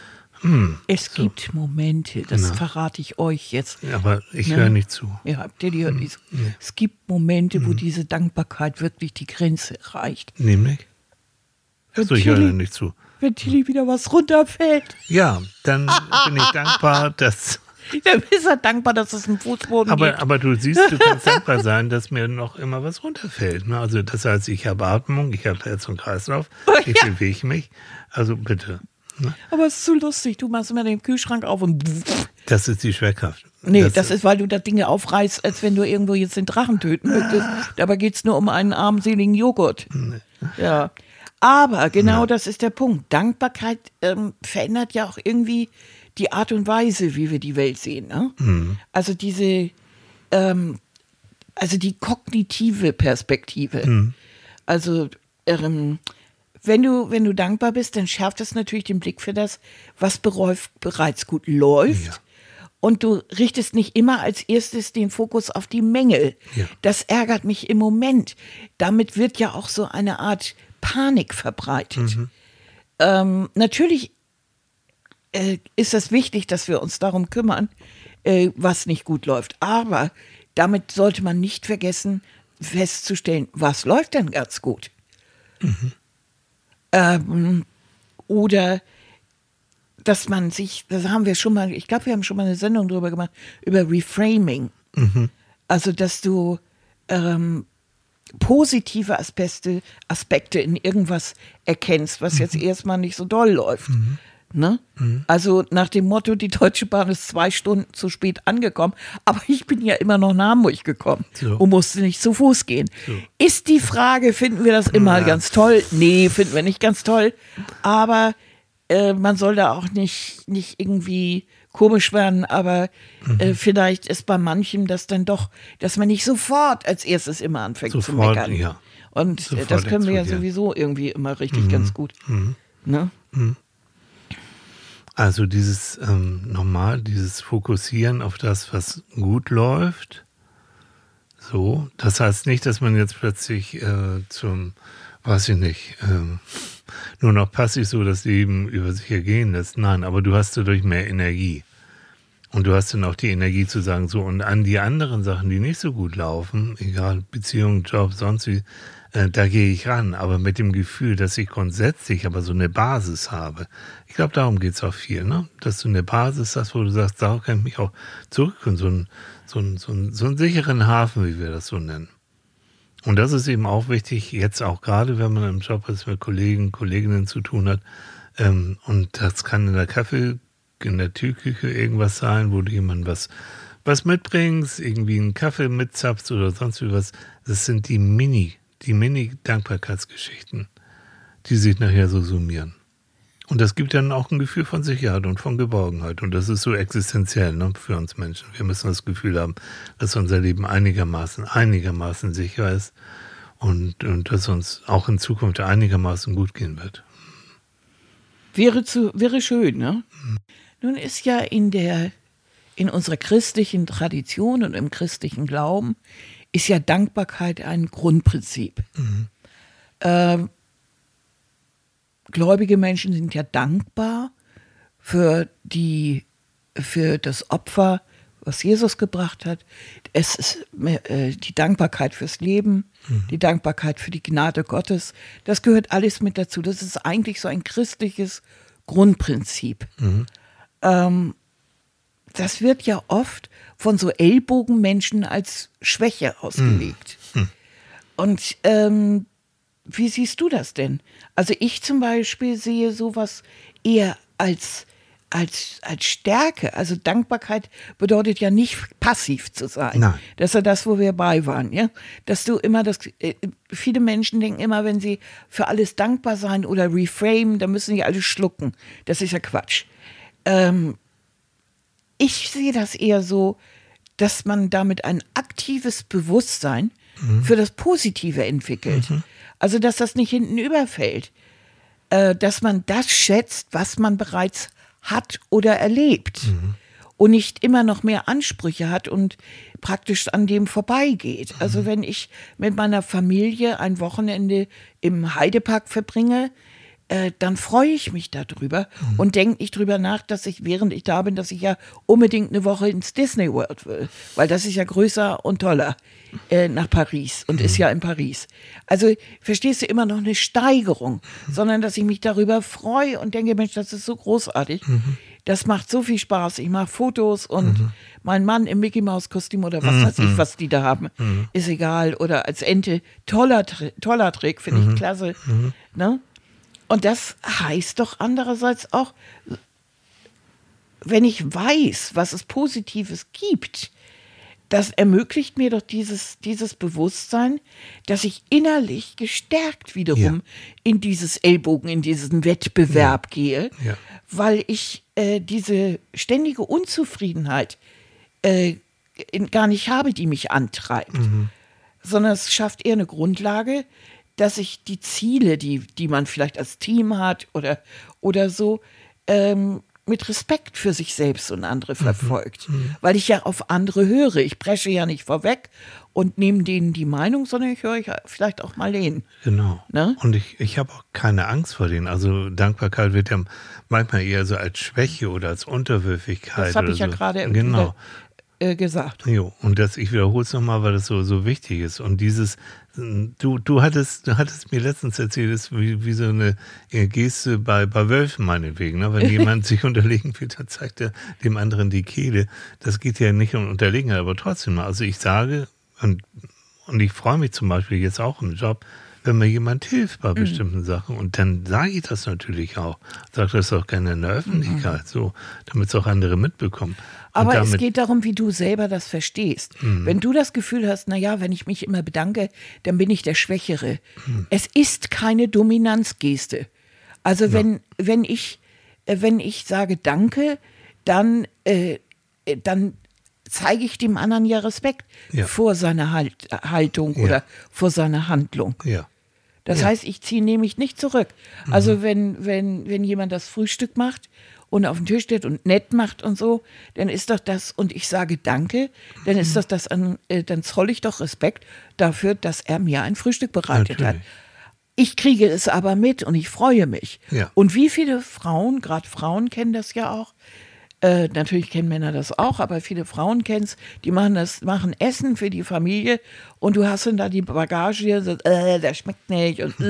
Es gibt Momente, das verrate ich euch jetzt. Ja, aber ich höre nicht zu. Ja, habt ihr die hört nicht zu. Es gibt Momente, wo diese Dankbarkeit wirklich die Grenze erreicht. Nämlich? Achso, ich höre nicht zu. Wenn Tilly wieder was runterfällt. Ja, dann bin ich dankbar, dass... Dann ist er dankbar, dass es einen Fußboden gibt. Aber du siehst, du kannst dankbar sein, dass mir noch immer was runterfällt. Ne? Also das heißt, ich habe Atmung, ich habe Herz und Kreislauf, ich bewege mich. Also bitte. Ne? Aber es ist zu lustig. Du machst immer den Kühlschrank auf und... Das ist die Schwerkraft. Nee, das ist, weil du da Dinge aufreißt, als wenn du irgendwo jetzt den Drachen töten möchtest. Dabei geht es nur um einen armseligen Joghurt. Nee. Ja. Aber genau das ist der Punkt. Dankbarkeit verändert ja auch irgendwie die Art und Weise, wie wir die Welt sehen. Ne? Also die kognitive Perspektive. Also wenn du dankbar bist, dann schärft es natürlich den Blick für das, was bereits gut läuft. Ja. Und du richtest nicht immer als erstes den Fokus auf die Mängel. Ja. Das ärgert mich im Moment. Damit wird ja auch so eine Art Panik verbreitet. Natürlich ist es wichtig, dass wir uns darum kümmern, was nicht gut läuft. Aber damit sollte man nicht vergessen, festzustellen, was läuft denn ganz gut. Oder dass man sich, das haben wir schon mal, ich glaube, wir haben schon mal eine Sendung drüber gemacht, über Reframing. Also, dass du positive Aspekte in irgendwas erkennst, was jetzt erstmal nicht so doll läuft. Ne? Also nach dem Motto, die Deutsche Bahn ist 2 Stunden zu spät angekommen, aber ich bin ja immer noch nach Hamburg gekommen und musste nicht zu Fuß gehen. So. Ist die Frage, finden wir das immer ganz toll? Nee, finden wir nicht ganz toll, aber man soll da auch nicht irgendwie komisch werden, aber vielleicht ist bei manchem das dann doch, dass man nicht sofort als erstes immer anfängt zu meckern. Ja. Und sofort das können wir ja sowieso irgendwie immer richtig ganz gut. Ne? Also dieses dieses Fokussieren auf das, was gut läuft, so, das heißt nicht, dass man jetzt plötzlich weiß ich nicht, nur noch passiv so das Leben über sich ergehen lässt. Nein, aber du hast dadurch mehr Energie. Und du hast dann auch die Energie zu sagen, so, und an die anderen Sachen, die nicht so gut laufen, egal, Beziehung, Job, sonst wie, da gehe ich ran, aber mit dem Gefühl, dass ich grundsätzlich aber so eine Basis habe. Ich glaube, darum geht es auch viel, ne? Dass du eine Basis hast, wo du sagst, da kann ich mich auch zurück und so einen sicheren Hafen, wie wir das so nennen. Und das ist eben auch wichtig, jetzt auch gerade, wenn man im Job ist, mit Kollegen, Kolleginnen zu tun hat. Und das kann in der Türküche irgendwas sein, wo du jemandem was mitbringst, irgendwie einen Kaffee mitzapfst oder sonst wie was. Das sind die Mini-Dankbarkeitsgeschichten, die sich nachher so summieren. Und das gibt dann auch ein Gefühl von Sicherheit und von Geborgenheit. Und das ist so existenziell, ne, für uns Menschen. Wir müssen das Gefühl haben, dass unser Leben einigermaßen sicher ist und dass uns auch in Zukunft einigermaßen gut gehen wird. Wäre schön, ne? Nun ist ja in unserer christlichen Tradition und im christlichen Glauben ist ja Dankbarkeit ein Grundprinzip. Gläubige Menschen sind ja dankbar für das Opfer, was Jesus gebracht hat. Es ist die Dankbarkeit fürs Leben, die Dankbarkeit für die Gnade Gottes. Das gehört alles mit dazu. Das ist eigentlich so ein christliches Grundprinzip. Das wird ja oft von so Ellbogenmenschen als Schwäche ausgelegt. Und wie siehst du das denn? Also ich zum Beispiel sehe sowas eher als Stärke. Also Dankbarkeit bedeutet ja nicht passiv zu sein. Nein. Das ist ja das, wo wir bei waren. Ja? Dass du immer viele Menschen denken immer, wenn sie für alles dankbar sein oder reframe, dann müssen sie alles schlucken. Das ist ja Quatsch. Ich sehe das eher so, dass man damit ein aktives Bewusstsein für das Positive entwickelt. Also, dass das nicht hinten überfällt. Dass man das schätzt, was man bereits hat oder erlebt. Und nicht immer noch mehr Ansprüche hat und praktisch an dem vorbeigeht. Also, wenn ich mit meiner Familie ein Wochenende im Heidepark verbringe, dann freue ich mich darüber und denke nicht drüber nach, dass ich, während ich da bin, dass ich ja unbedingt eine Woche ins Disney World will. Weil das ist ja größer und toller nach Paris und ist ja in Paris. Also verstehst du, immer noch eine Steigerung, sondern dass ich mich darüber freue und denke, Mensch, das ist so großartig. Das macht so viel Spaß. Ich mache Fotos und mein Mann im Mickey-Maus-Kostüm oder was weiß ich, was die da haben, ist egal. Oder als Ente, toller Trick, finde ich klasse. Ne? Und das heißt doch andererseits auch, wenn ich weiß, was es Positives gibt, das ermöglicht mir doch dieses Bewusstsein, dass ich innerlich gestärkt wiederum in diesen Wettbewerb gehe, weil ich diese ständige Unzufriedenheit gar nicht habe, die mich antreibt, sondern es schafft eher eine Grundlage, dass ich die Ziele, die man vielleicht als Team hat oder so, mit Respekt für sich selbst und andere verfolgt. Weil ich ja auf andere höre. Ich presche ja nicht vorweg und nehme denen die Meinung, sondern ich höre vielleicht auch mal denen. Genau. Ne? Und ich habe auch keine Angst vor denen. Also Dankbarkeit wird ja manchmal eher so als Schwäche oder als Unterwürfigkeit. Das habe ich ja gerade gesagt. Jo, und ich wiederhole es nochmal, weil das so wichtig ist. Und dieses, du hattest mir letztens erzählt, das ist wie so eine Geste bei Wölfen meinetwegen. Ne? Wenn jemand sich unterlegen will, dann zeigt er dem anderen die Kehle. Das geht ja nicht um Unterlegenheit, aber trotzdem. Also ich sage, und Und ich freue mich zum Beispiel jetzt auch im Job, wenn mir jemand hilft bei bestimmten Sachen. Und dann sage ich das natürlich auch. Sage das auch gerne in der Öffentlichkeit, so, damit es auch andere mitbekommen. Aber es geht darum, wie du selber das verstehst. Wenn du das Gefühl hast, naja, wenn ich mich immer bedanke, dann bin ich der Schwächere. Es ist keine Dominanzgeste. Also wenn ich sage Danke, dann zeige ich dem anderen ja Respekt vor seiner Haltung oder vor seiner Handlung. Ja. Das heißt, ich ziehe nämlich nicht zurück. Also wenn jemand das Frühstück macht und auf den Tisch steht und nett macht und so, dann ist doch das, und ich sage Danke, dann ist das dann zoll ich doch Respekt dafür, dass er mir ein Frühstück bereitet hat. Ich kriege es aber mit und ich freue mich. Ja. Und wie viele Frauen, gerade Frauen kennen das ja auch, natürlich kennen Männer das auch, aber viele Frauen kennen es, die machen Essen für die Familie und du hast dann da die Bagage, so, das schmeckt nicht und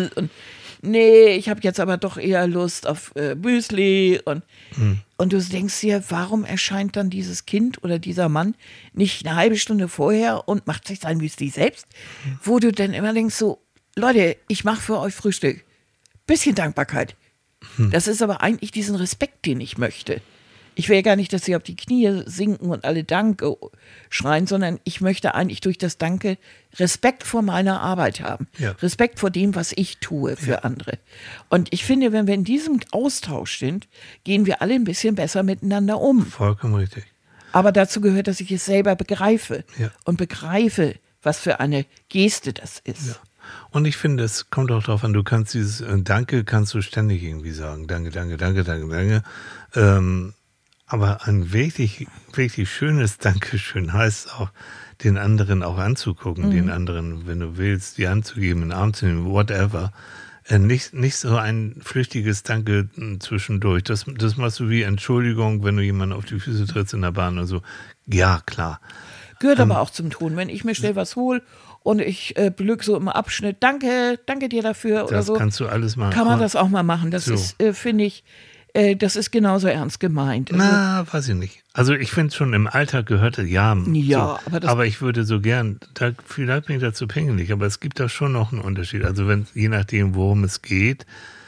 nee, ich habe jetzt aber doch eher Lust auf Müsli und du denkst dir, warum erscheint dann dieses Kind oder dieser Mann nicht eine halbe Stunde vorher und macht sich sein Müsli selbst, wo du dann immer denkst so, Leute, ich mache für euch Frühstück. Bisschen Dankbarkeit. Das ist aber eigentlich diesen Respekt, den ich möchte. Ich will ja gar nicht, dass sie auf die Knie sinken und alle Danke schreien, sondern ich möchte eigentlich durch das Danke Respekt vor meiner Arbeit haben. Ja. Respekt vor dem, was ich tue für andere. Und ich finde, wenn wir in diesem Austausch sind, gehen wir alle ein bisschen besser miteinander um. Vollkommen richtig. Aber dazu gehört, dass ich es selber begreife und begreife, was für eine Geste das ist. Ja. Und ich finde, es kommt auch darauf an, du kannst dieses Danke kannst du ständig irgendwie sagen. Danke, danke, danke, danke, danke. Aber ein wirklich, wirklich schönes Dankeschön heißt auch, den anderen auch anzugucken, den anderen, wenn du willst, die Hand zu geben, in den Arm zu nehmen, whatever. Nicht so ein flüchtiges Danke zwischendurch. Das machst du wie Entschuldigung, wenn du jemanden auf die Füße trittst in der Bahn oder so. Ja, klar. Gehört aber auch zum Tun. Wenn ich mir schnell was hole und ich belüge so im Abschnitt, danke dir dafür oder so. Das kannst du alles machen. Kann man das auch mal machen. Das ist, finde ich, das ist genauso ernst gemeint. Also, weiß ich nicht. Also ich finde schon im Alltag gehört es, so. Aber ich würde so gern, vielleicht bin ich dazu pingelig, aber es gibt da schon noch einen Unterschied. Also je nachdem, worum es geht,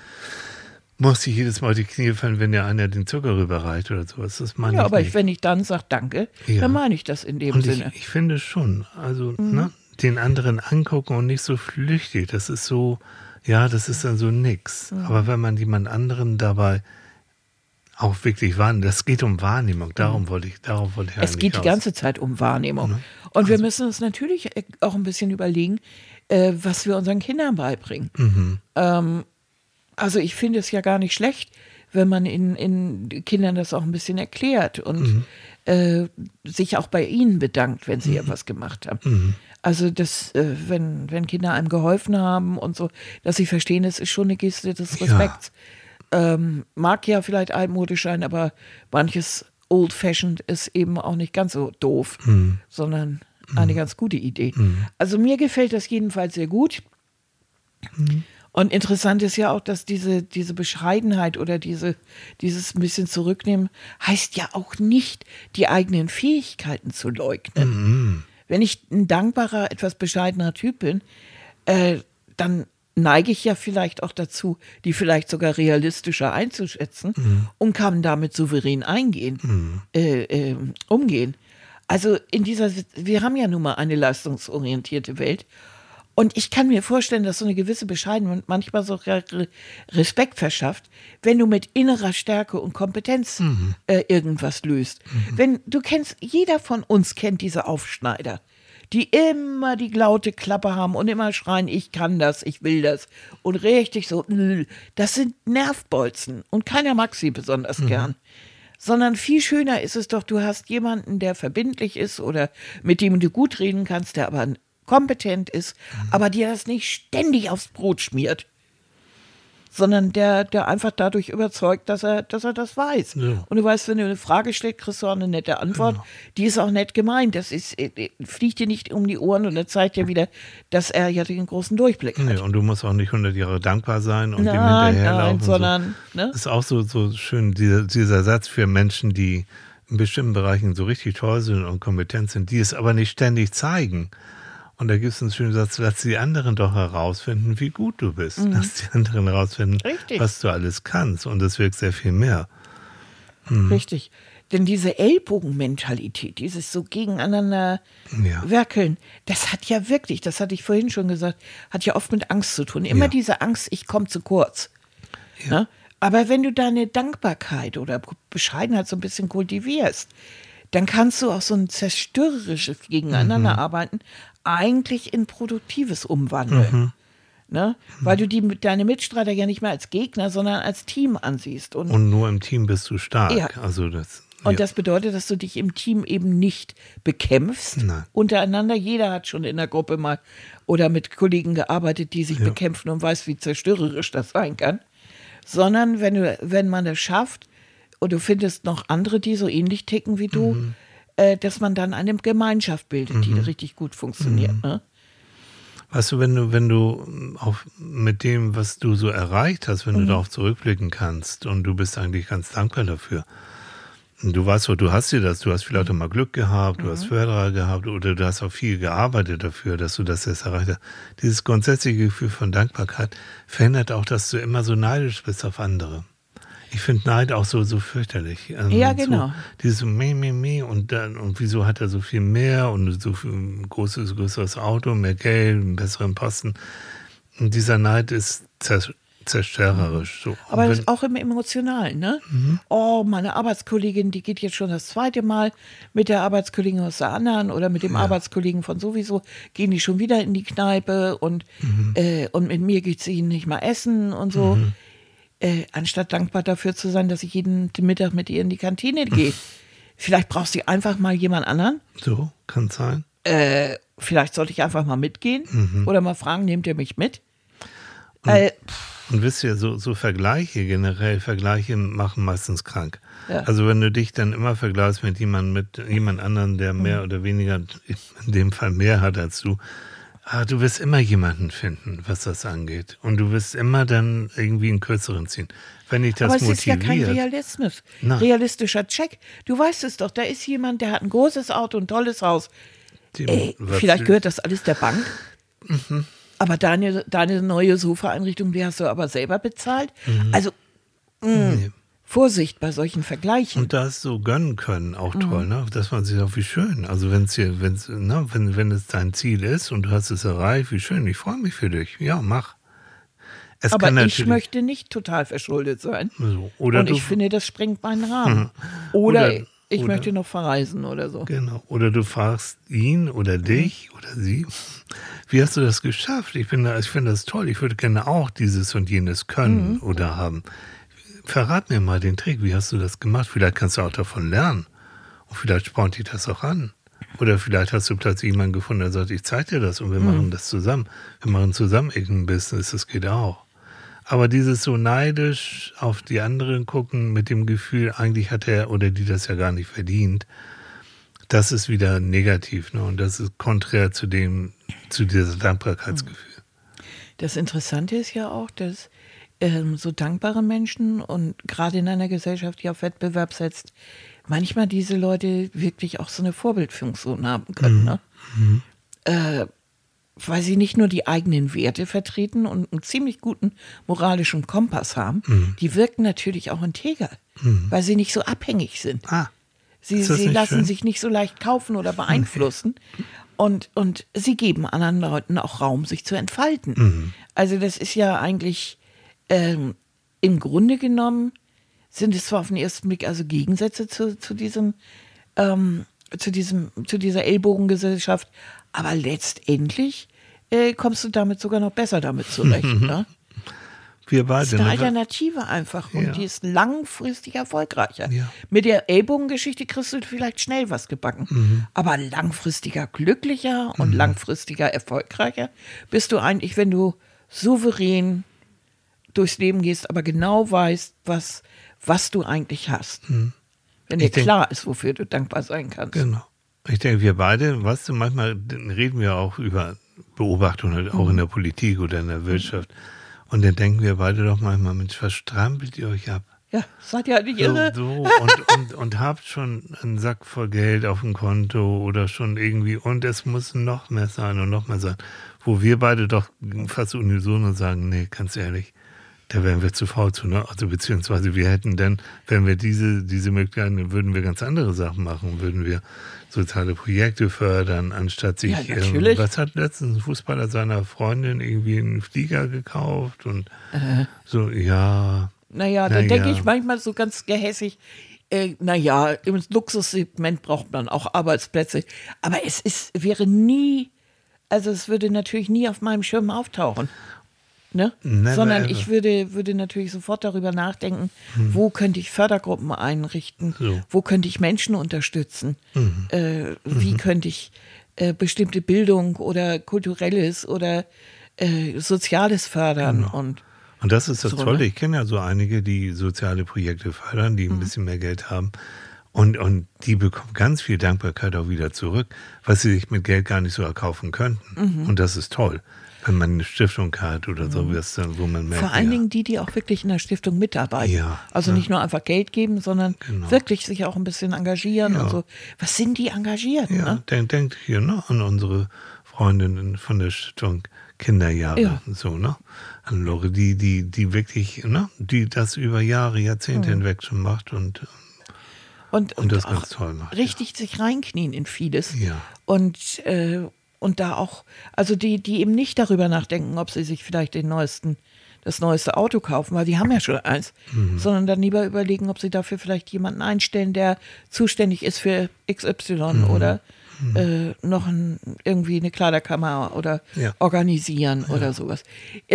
muss ich jedes Mal die Knie fallen, wenn der einer den Zucker rüberreicht oder sowas. Das meine ich aber nicht. Wenn ich dann sage Danke, dann meine ich das in dem Sinne. Ich finde schon, also den anderen angucken und nicht so flüchtig, das ist so, das ist dann so nix. Aber wenn man jemand anderen dabei auch wirklich wahrnimmt, das geht um Wahrnehmung, darauf wollte ich Es geht die ganze Zeit um Wahrnehmung. Und wir müssen uns natürlich auch ein bisschen überlegen, was wir unseren Kindern beibringen. Also ich finde es ja gar nicht schlecht, wenn man in Kindern das auch ein bisschen erklärt und sich auch bei ihnen bedankt, wenn sie etwas gemacht haben. Also wenn Kinder einem geholfen haben und so, dass sie verstehen, es ist schon eine Geste des Respekts. Mag ja vielleicht altmodisch sein, aber manches old-fashioned ist eben auch nicht ganz so doof, sondern eine ganz gute Idee. Also mir gefällt das jedenfalls sehr gut. Und interessant ist ja auch, dass diese Bescheidenheit oder dieses ein bisschen zurücknehmen, heißt ja auch nicht, die eigenen Fähigkeiten zu leugnen. Wenn ich ein dankbarer, etwas bescheidener Typ bin, dann neige ich ja vielleicht auch dazu, die vielleicht sogar realistischer einzuschätzen und kann damit souverän umgehen. Also wir haben ja nun mal eine leistungsorientierte Welt. Und ich kann mir vorstellen, dass so eine gewisse Bescheidenheit manchmal so Respekt verschafft, wenn du mit innerer Stärke und Kompetenz irgendwas löst. Jeder von uns kennt diese Aufschneider, die immer die laute Klappe haben und immer schreien, ich kann das, ich will das. Und richtig so, das sind Nervbolzen und keiner mag sie besonders gern. Sondern viel schöner ist es doch, du hast jemanden, der verbindlich ist oder mit dem du gut reden kannst, der aber kompetent ist, aber dir das nicht ständig aufs Brot schmiert, sondern der einfach dadurch überzeugt, dass er das weiß. Ja. Und du weißt, wenn du eine Frage stellst, kriegst du auch eine nette Antwort. Genau. Die ist auch nett gemeint. Das fliegt dir nicht um die Ohren und er zeigt dir wieder, dass er ja den großen Durchblick hat. Nee, und du musst auch nicht 100 Jahre dankbar sein und dem hinterherlaufen. Sondern, so. Ne? Ist auch so schön, dieser Satz für Menschen, die in bestimmten Bereichen so richtig toll sind und kompetent sind, die es aber nicht ständig zeigen. Und da gibt es einen schönen Satz, lass die anderen doch herausfinden, wie gut du bist. Lass die anderen herausfinden, was du alles kannst. Und das wirkt sehr viel mehr. Richtig. Denn diese Ellbogenmentalität, dieses so gegeneinander werkeln, das hat ja wirklich, das hatte ich vorhin schon gesagt, hat ja oft mit Angst zu tun. Immer diese Angst, ich komme zu kurz. Ja. Ne? Aber wenn du deine Dankbarkeit oder Bescheidenheit so ein bisschen kultivierst, dann kannst du auch so ein zerstörerisches Gegeneinanderarbeiten eigentlich in Produktives umwandeln. Ne? Weil du deine Mitstreiter ja nicht mehr als Gegner, sondern als Team ansiehst. Und nur im Team bist du stark. Ja. Also und das bedeutet, dass du dich im Team eben nicht bekämpfst untereinander. Jeder hat schon in der Gruppe mal oder mit Kollegen gearbeitet, die sich bekämpfen und weiß, wie zerstörerisch das sein kann. Sondern wenn man es schafft und du findest noch andere, die so ähnlich ticken wie du, dass man dann eine Gemeinschaft bildet, die richtig gut funktioniert. Ne? Weißt du, wenn du auch mit dem, was du so erreicht hast, wenn du darauf zurückblicken kannst und du bist eigentlich ganz dankbar dafür. Du weißt, du hast vielleicht auch mal Glück gehabt, du hast Förderer gehabt oder du hast auch viel gearbeitet dafür, dass du das jetzt erreicht hast. Dieses grundsätzliche Gefühl von Dankbarkeit verhindert auch, dass du immer so neidisch bist auf andere. Ich finde Neid auch so fürchterlich. Ja, genau. So, dieses meh und wieso hat er so viel mehr und so viel größeres Auto, mehr Geld, einen besseren Posten. Und dieser Neid ist zerstörerisch. So. Aber das ist auch im Emotionalen, ne? Oh, meine Arbeitskollegin, die geht jetzt schon das zweite Mal mit der Arbeitskollegin aus der anderen oder mit dem Arbeitskollegen von sowieso, gehen die schon wieder in die Kneipe und mit mir geht sie nicht mal essen und so. Anstatt dankbar dafür zu sein, dass ich jeden Mittag mit ihr in die Kantine gehe. Vielleicht brauchst du einfach mal jemand anderen. So, kann sein. Vielleicht sollte ich einfach mal mitgehen oder mal fragen, nehmt ihr mich mit? Und wisst ihr, so Vergleiche machen meistens krank. Ja. Also wenn du dich dann immer vergleichst mit jemand anderen, der mehr oder weniger, in dem Fall mehr hat als du, du wirst immer jemanden finden, was das angeht. Und du wirst immer dann irgendwie einen kürzeren ziehen. Wenn ich das aber es motiviert, ist ja kein Realismus. Realistischer Check. Du weißt es doch, da ist jemand, der hat ein großes Auto, ein tolles Haus. Vielleicht gehört das alles der Bank. Aber deine neue Sofa-Einrichtung, die hast du aber selber bezahlt. Also, Vorsicht bei solchen Vergleichen. Und das so gönnen können, auch toll, ne? Dass man sich auch, wie schön. Also wenn es dein Ziel ist und du hast es erreicht, wie schön, ich freue mich für dich. Ja, mach. Aber ich möchte nicht total verschuldet sein. So. Und ich finde, das sprengt meinen Rahmen. Oder ich möchte noch verreisen oder so. Genau. Oder du fragst ihn oder dich oder sie, wie hast du das geschafft? Ich finde das toll. Ich würde gerne auch dieses und jenes können oder haben. Verrat mir mal den Trick. Wie hast du das gemacht? Vielleicht kannst du auch davon lernen. Und vielleicht spornt dich das auch an. Oder vielleicht hast du plötzlich jemanden gefunden, der sagt, ich zeige dir das und wir machen das zusammen. Wir machen zusammen irgendein Business. Das geht auch. Aber dieses so neidisch auf die anderen gucken mit dem Gefühl, eigentlich hat er oder die das ja gar nicht verdient, das ist wieder negativ. Ne? Und das ist konträr zu dieser Dankbarkeitsgefühl. Das Interessante ist ja auch, dass so dankbare Menschen und gerade in einer Gesellschaft, die auf Wettbewerb setzt, manchmal diese Leute wirklich auch so eine Vorbildfunktion haben können. Ne? Weil sie nicht nur die eigenen Werte vertreten und einen ziemlich guten moralischen Kompass haben, die wirken natürlich auch integer, weil sie nicht so abhängig sind. Sie lassen sich nicht so leicht kaufen oder beeinflussen und sie geben anderen Leuten auch Raum, sich zu entfalten. Also das ist ja eigentlich im Grunde genommen sind es zwar auf den ersten Blick also Gegensätze zu dieser Ellbogengesellschaft, aber letztendlich kommst du damit sogar noch besser damit zurecht. Ne? Wir beide. Das ist eine Alternative einfach und die ist langfristig erfolgreicher. Ja. Mit der Ellbogengeschichte kriegst du vielleicht schnell was gebacken, aber langfristiger glücklicher und langfristiger erfolgreicher bist du eigentlich, wenn du souverän durchs Leben gehst, aber genau weißt, was du eigentlich hast. Wenn dir klar ist, wofür du dankbar sein kannst. Genau. Ich denke, wir beide, weißt du, manchmal reden wir auch über Beobachtungen, auch in der Politik oder in der Wirtschaft. Und dann denken wir beide doch manchmal, Mensch, was strampelt ihr euch ab? Ja, seid ihr nicht irre? Und habt schon einen Sack voll Geld auf dem Konto oder schon irgendwie, und es muss noch mehr sein und noch mehr sein. Wo wir beide doch fast unisono sagen, nee, ganz ehrlich, da wären wir zu faul zu, ne? Also beziehungsweise wir hätten dann, wenn wir diese Möglichkeiten, würden wir ganz andere Sachen machen, würden wir soziale Projekte fördern, anstatt sich, was hat letztens ein Fußballer seiner Freundin irgendwie einen Flieger gekauft und so, ja. Naja, da denke ich manchmal so ganz gehässig, im Luxussegment braucht man auch Arbeitsplätze, aber es würde natürlich nie auf meinem Schirm auftauchen. Ne? Sondern ich würde natürlich sofort darüber nachdenken, wo könnte ich Fördergruppen einrichten, wo könnte ich Menschen unterstützen, wie könnte ich bestimmte Bildung oder Kulturelles oder Soziales fördern. Genau. Und das ist das Tolle. Ne? Ich kenne ja so einige, die soziale Projekte fördern, die ein bisschen mehr Geld haben. Und die bekommen ganz viel Dankbarkeit auch wieder zurück, was sie sich mit Geld gar nicht so erkaufen könnten. Und das ist toll. Wenn man eine Stiftung hat oder so, wo man merkt. Vor allen Dingen die auch wirklich in der Stiftung mitarbeiten. Ja, also nicht nur einfach Geld geben, sondern wirklich sich auch ein bisschen engagieren und so. Was sind die engagiert? Ja, ne? Denkt hier an unsere Freundinnen von der Stiftung Kinderjahre, so, ne? An Lore, die wirklich, ne? Die das über Jahre, Jahrzehnte hinweg schon macht und das ganz toll macht. Richtig sich reinknien in vieles. Ja. Und da auch, also die eben nicht darüber nachdenken, ob sie sich vielleicht das neueste Auto kaufen, weil die haben ja schon eins, sondern dann lieber überlegen, ob sie dafür vielleicht jemanden einstellen, der zuständig ist für XY oder noch irgendwie eine Kleiderkammer oder organisieren oder sowas.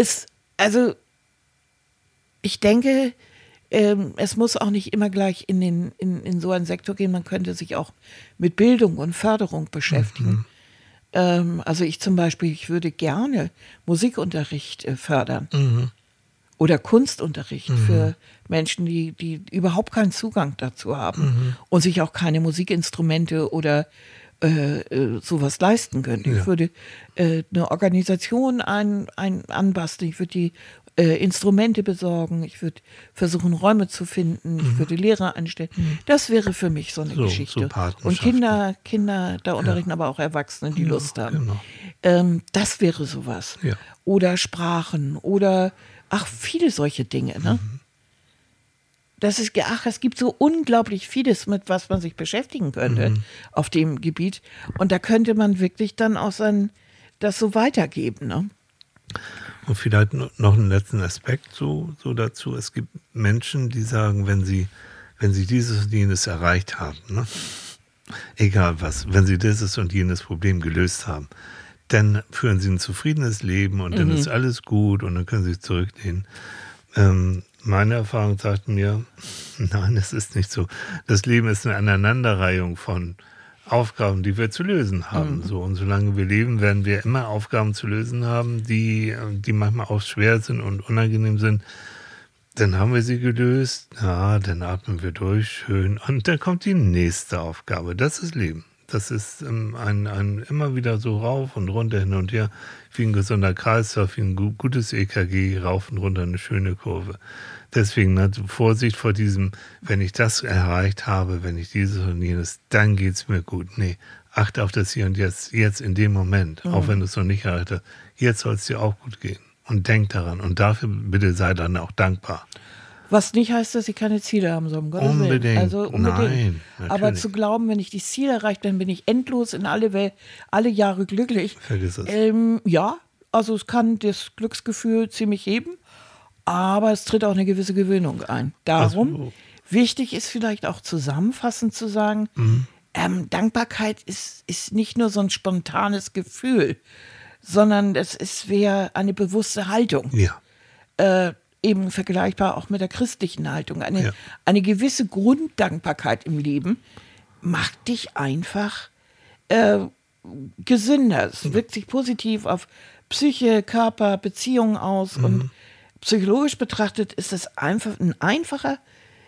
Ich denke, es muss auch nicht immer gleich in so einen Sektor gehen, man könnte sich auch mit Bildung und Förderung beschäftigen. Also ich zum Beispiel, ich würde gerne Musikunterricht fördern oder Kunstunterricht für Menschen, die überhaupt keinen Zugang dazu haben und sich auch keine Musikinstrumente oder sowas leisten können. Ich würde eine Organisation anbasteln, ich würde die Instrumente besorgen, ich würde versuchen, Räume zu finden, ich würde Lehrer einstellen. Das wäre für mich so eine Geschichte. So und Kinder da unterrichten, aber auch Erwachsene, die Lust haben. Genau. Das wäre sowas. Ja. Oder Sprachen oder viele solche Dinge. Ne? Es gibt so unglaublich vieles, mit was man sich beschäftigen könnte auf dem Gebiet. Und da könnte man wirklich dann auch das so weitergeben. Ne? Und vielleicht noch einen letzten Aspekt so dazu. Es gibt Menschen, die sagen, wenn sie dieses und jenes erreicht haben, ne? Egal was, wenn sie dieses und jenes Problem gelöst haben, dann führen sie ein zufriedenes Leben und dann ist alles gut und dann können sie zurücklehnen. Meine Erfahrung sagt mir, nein, es ist nicht so. Das Leben ist eine Aneinanderreihung von Aufgaben, die wir zu lösen haben. So, und solange wir leben, werden wir immer Aufgaben zu lösen haben, die manchmal auch schwer sind und unangenehm sind. Dann haben wir sie gelöst, dann atmen wir durch, schön. Und dann kommt die nächste Aufgabe. Das ist Leben. Das ist ein immer wieder so rauf und runter, hin und her, wie ein gesunder Kreislauf, wie ein gutes EKG, rauf und runter, eine schöne Kurve. Deswegen Vorsicht vor diesem, wenn ich das erreicht habe, wenn ich dieses und jenes, dann geht's mir gut. Nee, achte auf das Hier und Jetzt in dem Moment, auch wenn du es noch nicht erreicht hast. Jetzt soll es dir auch gut gehen. Und denk daran. Und dafür bitte sei dann auch dankbar. Was nicht heißt, dass sie keine Ziele haben sollen. Unbedingt. Also unbedingt. Nein, aber zu glauben, wenn ich die Ziele erreiche, dann bin ich endlos in alle Jahre glücklich. Vergiss es. Also es kann das Glücksgefühl ziemlich heben, aber es tritt auch eine gewisse Gewöhnung ein. Darum, wichtig ist vielleicht auch zusammenfassend zu sagen, Dankbarkeit ist nicht nur so ein spontanes Gefühl, sondern es wäre eine bewusste Haltung. Ja. Eben vergleichbar auch mit der christlichen Haltung. Eine gewisse Grunddankbarkeit im Leben macht dich einfach gesünder. Es wirkt sich positiv auf Psyche, Körper, Beziehungen aus. Und psychologisch betrachtet ist es einfach ein einfacher,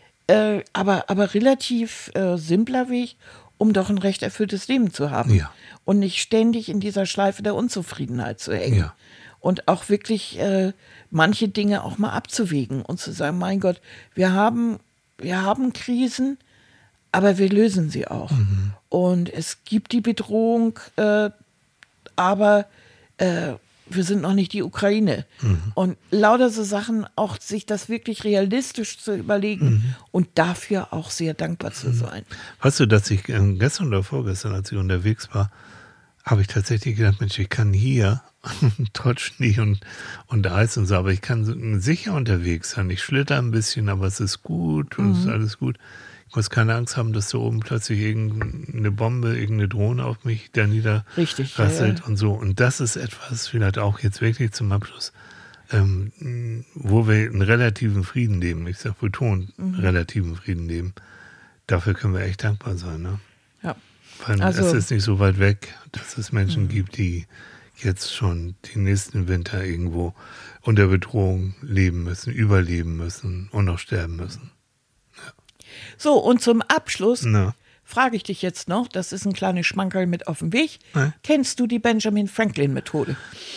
aber relativ simpler Weg, um doch ein recht erfülltes Leben zu haben. Ja. Und nicht ständig in dieser Schleife der Unzufriedenheit zu hängen. Ja. Und auch wirklich manche Dinge auch mal abzuwägen und zu sagen, mein Gott, wir haben Krisen, aber wir lösen sie auch. Und es gibt die Bedrohung, aber wir sind noch nicht die Ukraine. Und lauter so Sachen, auch sich das wirklich realistisch zu überlegen und dafür auch sehr dankbar zu sein. Weißt du, dass ich gestern oder vorgestern, als ich unterwegs war, habe ich tatsächlich gedacht, Mensch, ich kann hier, trotz Schnee und Eis und so, aber ich kann sicher unterwegs sein. Ich schlitter ein bisschen, aber es ist gut und es ist alles gut. Ich muss keine Angst haben, dass da oben plötzlich irgendeine Bombe, irgendeine Drohne auf mich da niederrasselt und so. Und das ist etwas, vielleicht auch jetzt wirklich zum Abschluss, wo wir einen relativen Frieden leben. Ich sage betont, relativen Frieden leben. Dafür können wir echt dankbar sein. Ne? Ja. Weil es ist nicht so weit weg, dass es Menschen gibt, die jetzt schon den nächsten Winter irgendwo unter Bedrohung leben müssen, überleben müssen und noch sterben müssen. So, und zum Abschluss frage ich dich jetzt noch, das ist ein kleines Schmankerl mit auf dem Weg. Kennst du die Benjamin Franklin-Methode?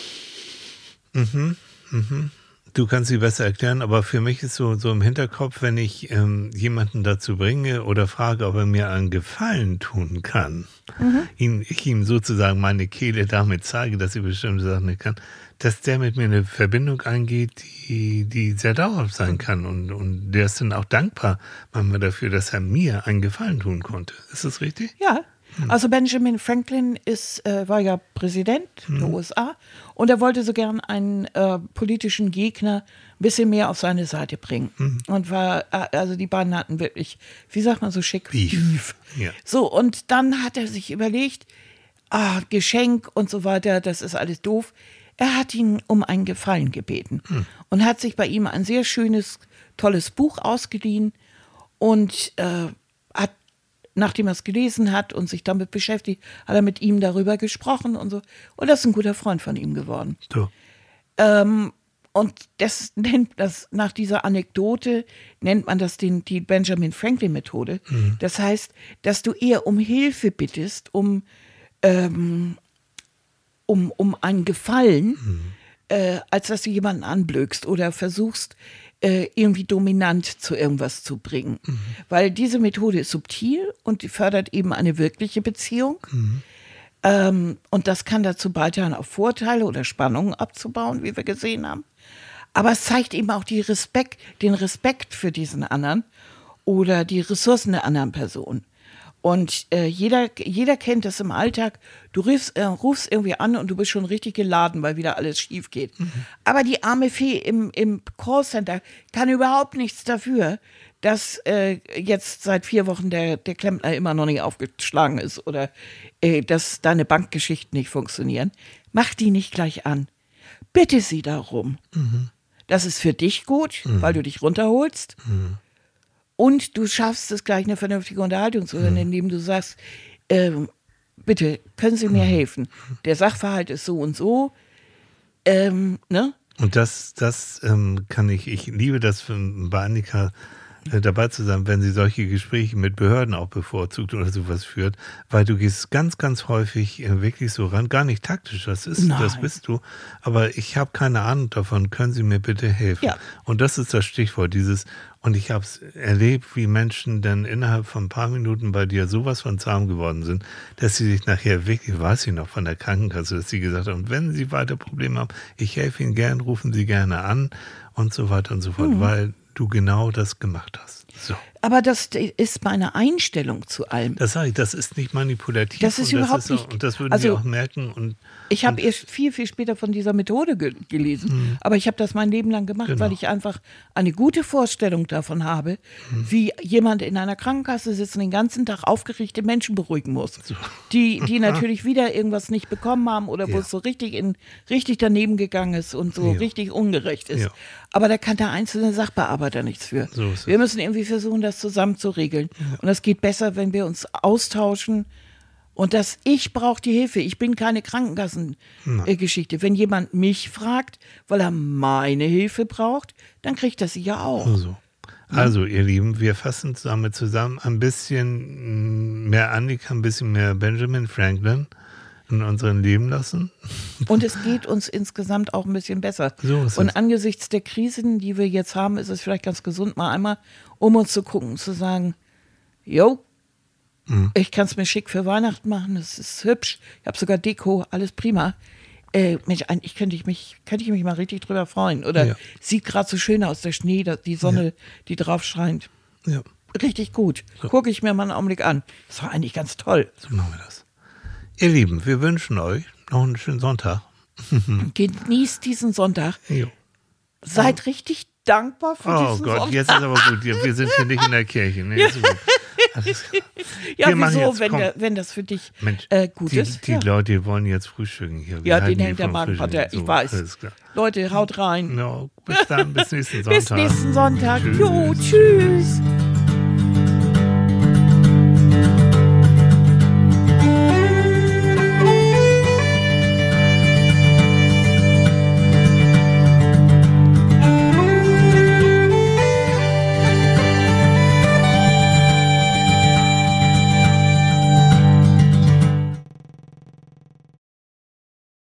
Du kannst sie besser erklären, aber für mich ist so im Hinterkopf, wenn ich jemanden dazu bringe oder frage, ob er mir einen Gefallen tun kann, ich ihm sozusagen meine Kehle damit zeige, dass ich bestimmte Sachen nicht kann, dass der mit mir eine Verbindung eingeht, die sehr dauerhaft sein kann und der ist dann auch dankbar manchmal dafür, dass er mir einen Gefallen tun konnte. Ist das richtig? Ja. Also Benjamin Franklin war ja Präsident der USA und er wollte so gern einen politischen Gegner ein bisschen mehr auf seine Seite bringen. Und also die beiden hatten wirklich, wie sagt man so schick? Beef. Ja. So, und dann hat er sich überlegt, Geschenk und so weiter, das ist alles doof. Er hat ihn um einen Gefallen gebeten und hat sich bei ihm ein sehr schönes, tolles Buch ausgeliehen und hat, nachdem er es gelesen hat und sich damit beschäftigt, hat er mit ihm darüber gesprochen und so. Und das ist ein guter Freund von ihm geworden. So. Und nach dieser Anekdote nennt man das die Benjamin Franklin-Methode. Das heißt, dass du eher um Hilfe bittest, um einen Gefallen, als dass du jemanden anblökst oder versuchst, irgendwie dominant zu irgendwas zu bringen. Weil diese Methode ist subtil und die fördert eben eine wirkliche Beziehung. Und das kann dazu beitragen, auch Vorteile oder Spannungen abzubauen, wie wir gesehen haben. Aber es zeigt eben auch den Respekt für diesen anderen oder die Ressourcen der anderen Person. Und jeder kennt das im Alltag. Du rufst irgendwie an und du bist schon richtig geladen, weil wieder alles schief geht. Aber die arme Fee im Callcenter kann überhaupt nichts dafür, dass jetzt seit 4 Wochen der Klempner immer noch nicht aufgeschlagen ist oder dass deine Bankgeschichten nicht funktionieren. Mach die nicht gleich an. Bitte sie darum. Das ist für dich gut, weil du dich runterholst. Und du schaffst es gleich, eine vernünftige Unterhaltung zu hören, indem du sagst, bitte, können Sie mir helfen? Der Sachverhalt ist so und so. Ne? Und das kann ich liebe das bei Annika dabei zu sein, wenn sie solche Gespräche mit Behörden auch bevorzugt oder sowas führt, weil du gehst ganz, ganz häufig wirklich so ran, gar nicht taktisch, das bist du, aber ich habe keine Ahnung davon, können Sie mir bitte helfen? Ja. Und das ist das Stichwort, und ich habe es erlebt, wie Menschen dann innerhalb von ein paar Minuten bei dir sowas von zahm geworden sind, dass sie sich nachher wirklich, weiß ich noch, von der Krankenkasse, dass sie gesagt haben, wenn Sie weiter Probleme haben, ich helfe Ihnen gern, rufen Sie gerne an und so weiter und so fort, weil du genau das gemacht hast. So. Aber das ist meine Einstellung zu allem. Das sage ich, das ist nicht manipulativ. Das ist überhaupt nicht. Und das würden wir auch merken. Ich habe erst viel, viel später von dieser Methode gelesen. Aber ich habe das mein Leben lang gemacht, weil ich einfach eine gute Vorstellung davon habe, wie jemand in einer Krankenkasse sitzt und den ganzen Tag aufgeregte Menschen beruhigen muss. So. Die natürlich wieder irgendwas nicht bekommen haben oder wo es so richtig daneben gegangen ist und so richtig ungerecht ist. Ja. Aber da kann der einzelne Sachbearbeiter nichts für. So wir müssen irgendwie versuchen, das zusammen zu regeln. Ja. Und das geht besser, wenn wir uns austauschen. Und ich brauche die Hilfe. Ich bin keine Krankenkassengeschichte. Wenn jemand mich fragt, weil er meine Hilfe braucht, dann kriegt er sie ja auch. Also, ihr Lieben, wir fassen damit zusammen ein bisschen mehr Annika, ein bisschen mehr Benjamin Franklin in unserem Leben lassen. Und es geht uns insgesamt auch ein bisschen besser. So ist und es. angesichts der Krisen, die wir jetzt haben, ist es vielleicht ganz gesund, mal einmal um uns zu gucken, zu sagen, jo, ich kann es mir schick für Weihnachten machen, es ist hübsch, ich habe sogar Deko, alles prima. Mensch, eigentlich könnte ich mich mal richtig drüber freuen. Oder sieht gerade so schön aus, der Schnee, die Sonne, die drauf scheint. Ja. Richtig gut. So. Gucke ich mir mal einen Augenblick an. Das war eigentlich ganz toll. So machen wir das. Ihr Lieben, wir wünschen euch noch einen schönen Sonntag. Genießt diesen Sonntag. Jo. Seid richtig dankbar für diesen Sonntag. Oh Gott, jetzt ist aber gut. Wir sind hier nicht in der Kirche. Ne? Ist gut. Ja, wieso, wenn das für dich gut ist? Die Leute wollen jetzt frühstücken hier. Den hängt der Magenpater, ich weiß. Leute, haut rein. No, bis dann, bis nächsten Sonntag. Bis nächsten Sonntag. Tschüss. Jo, tschüss.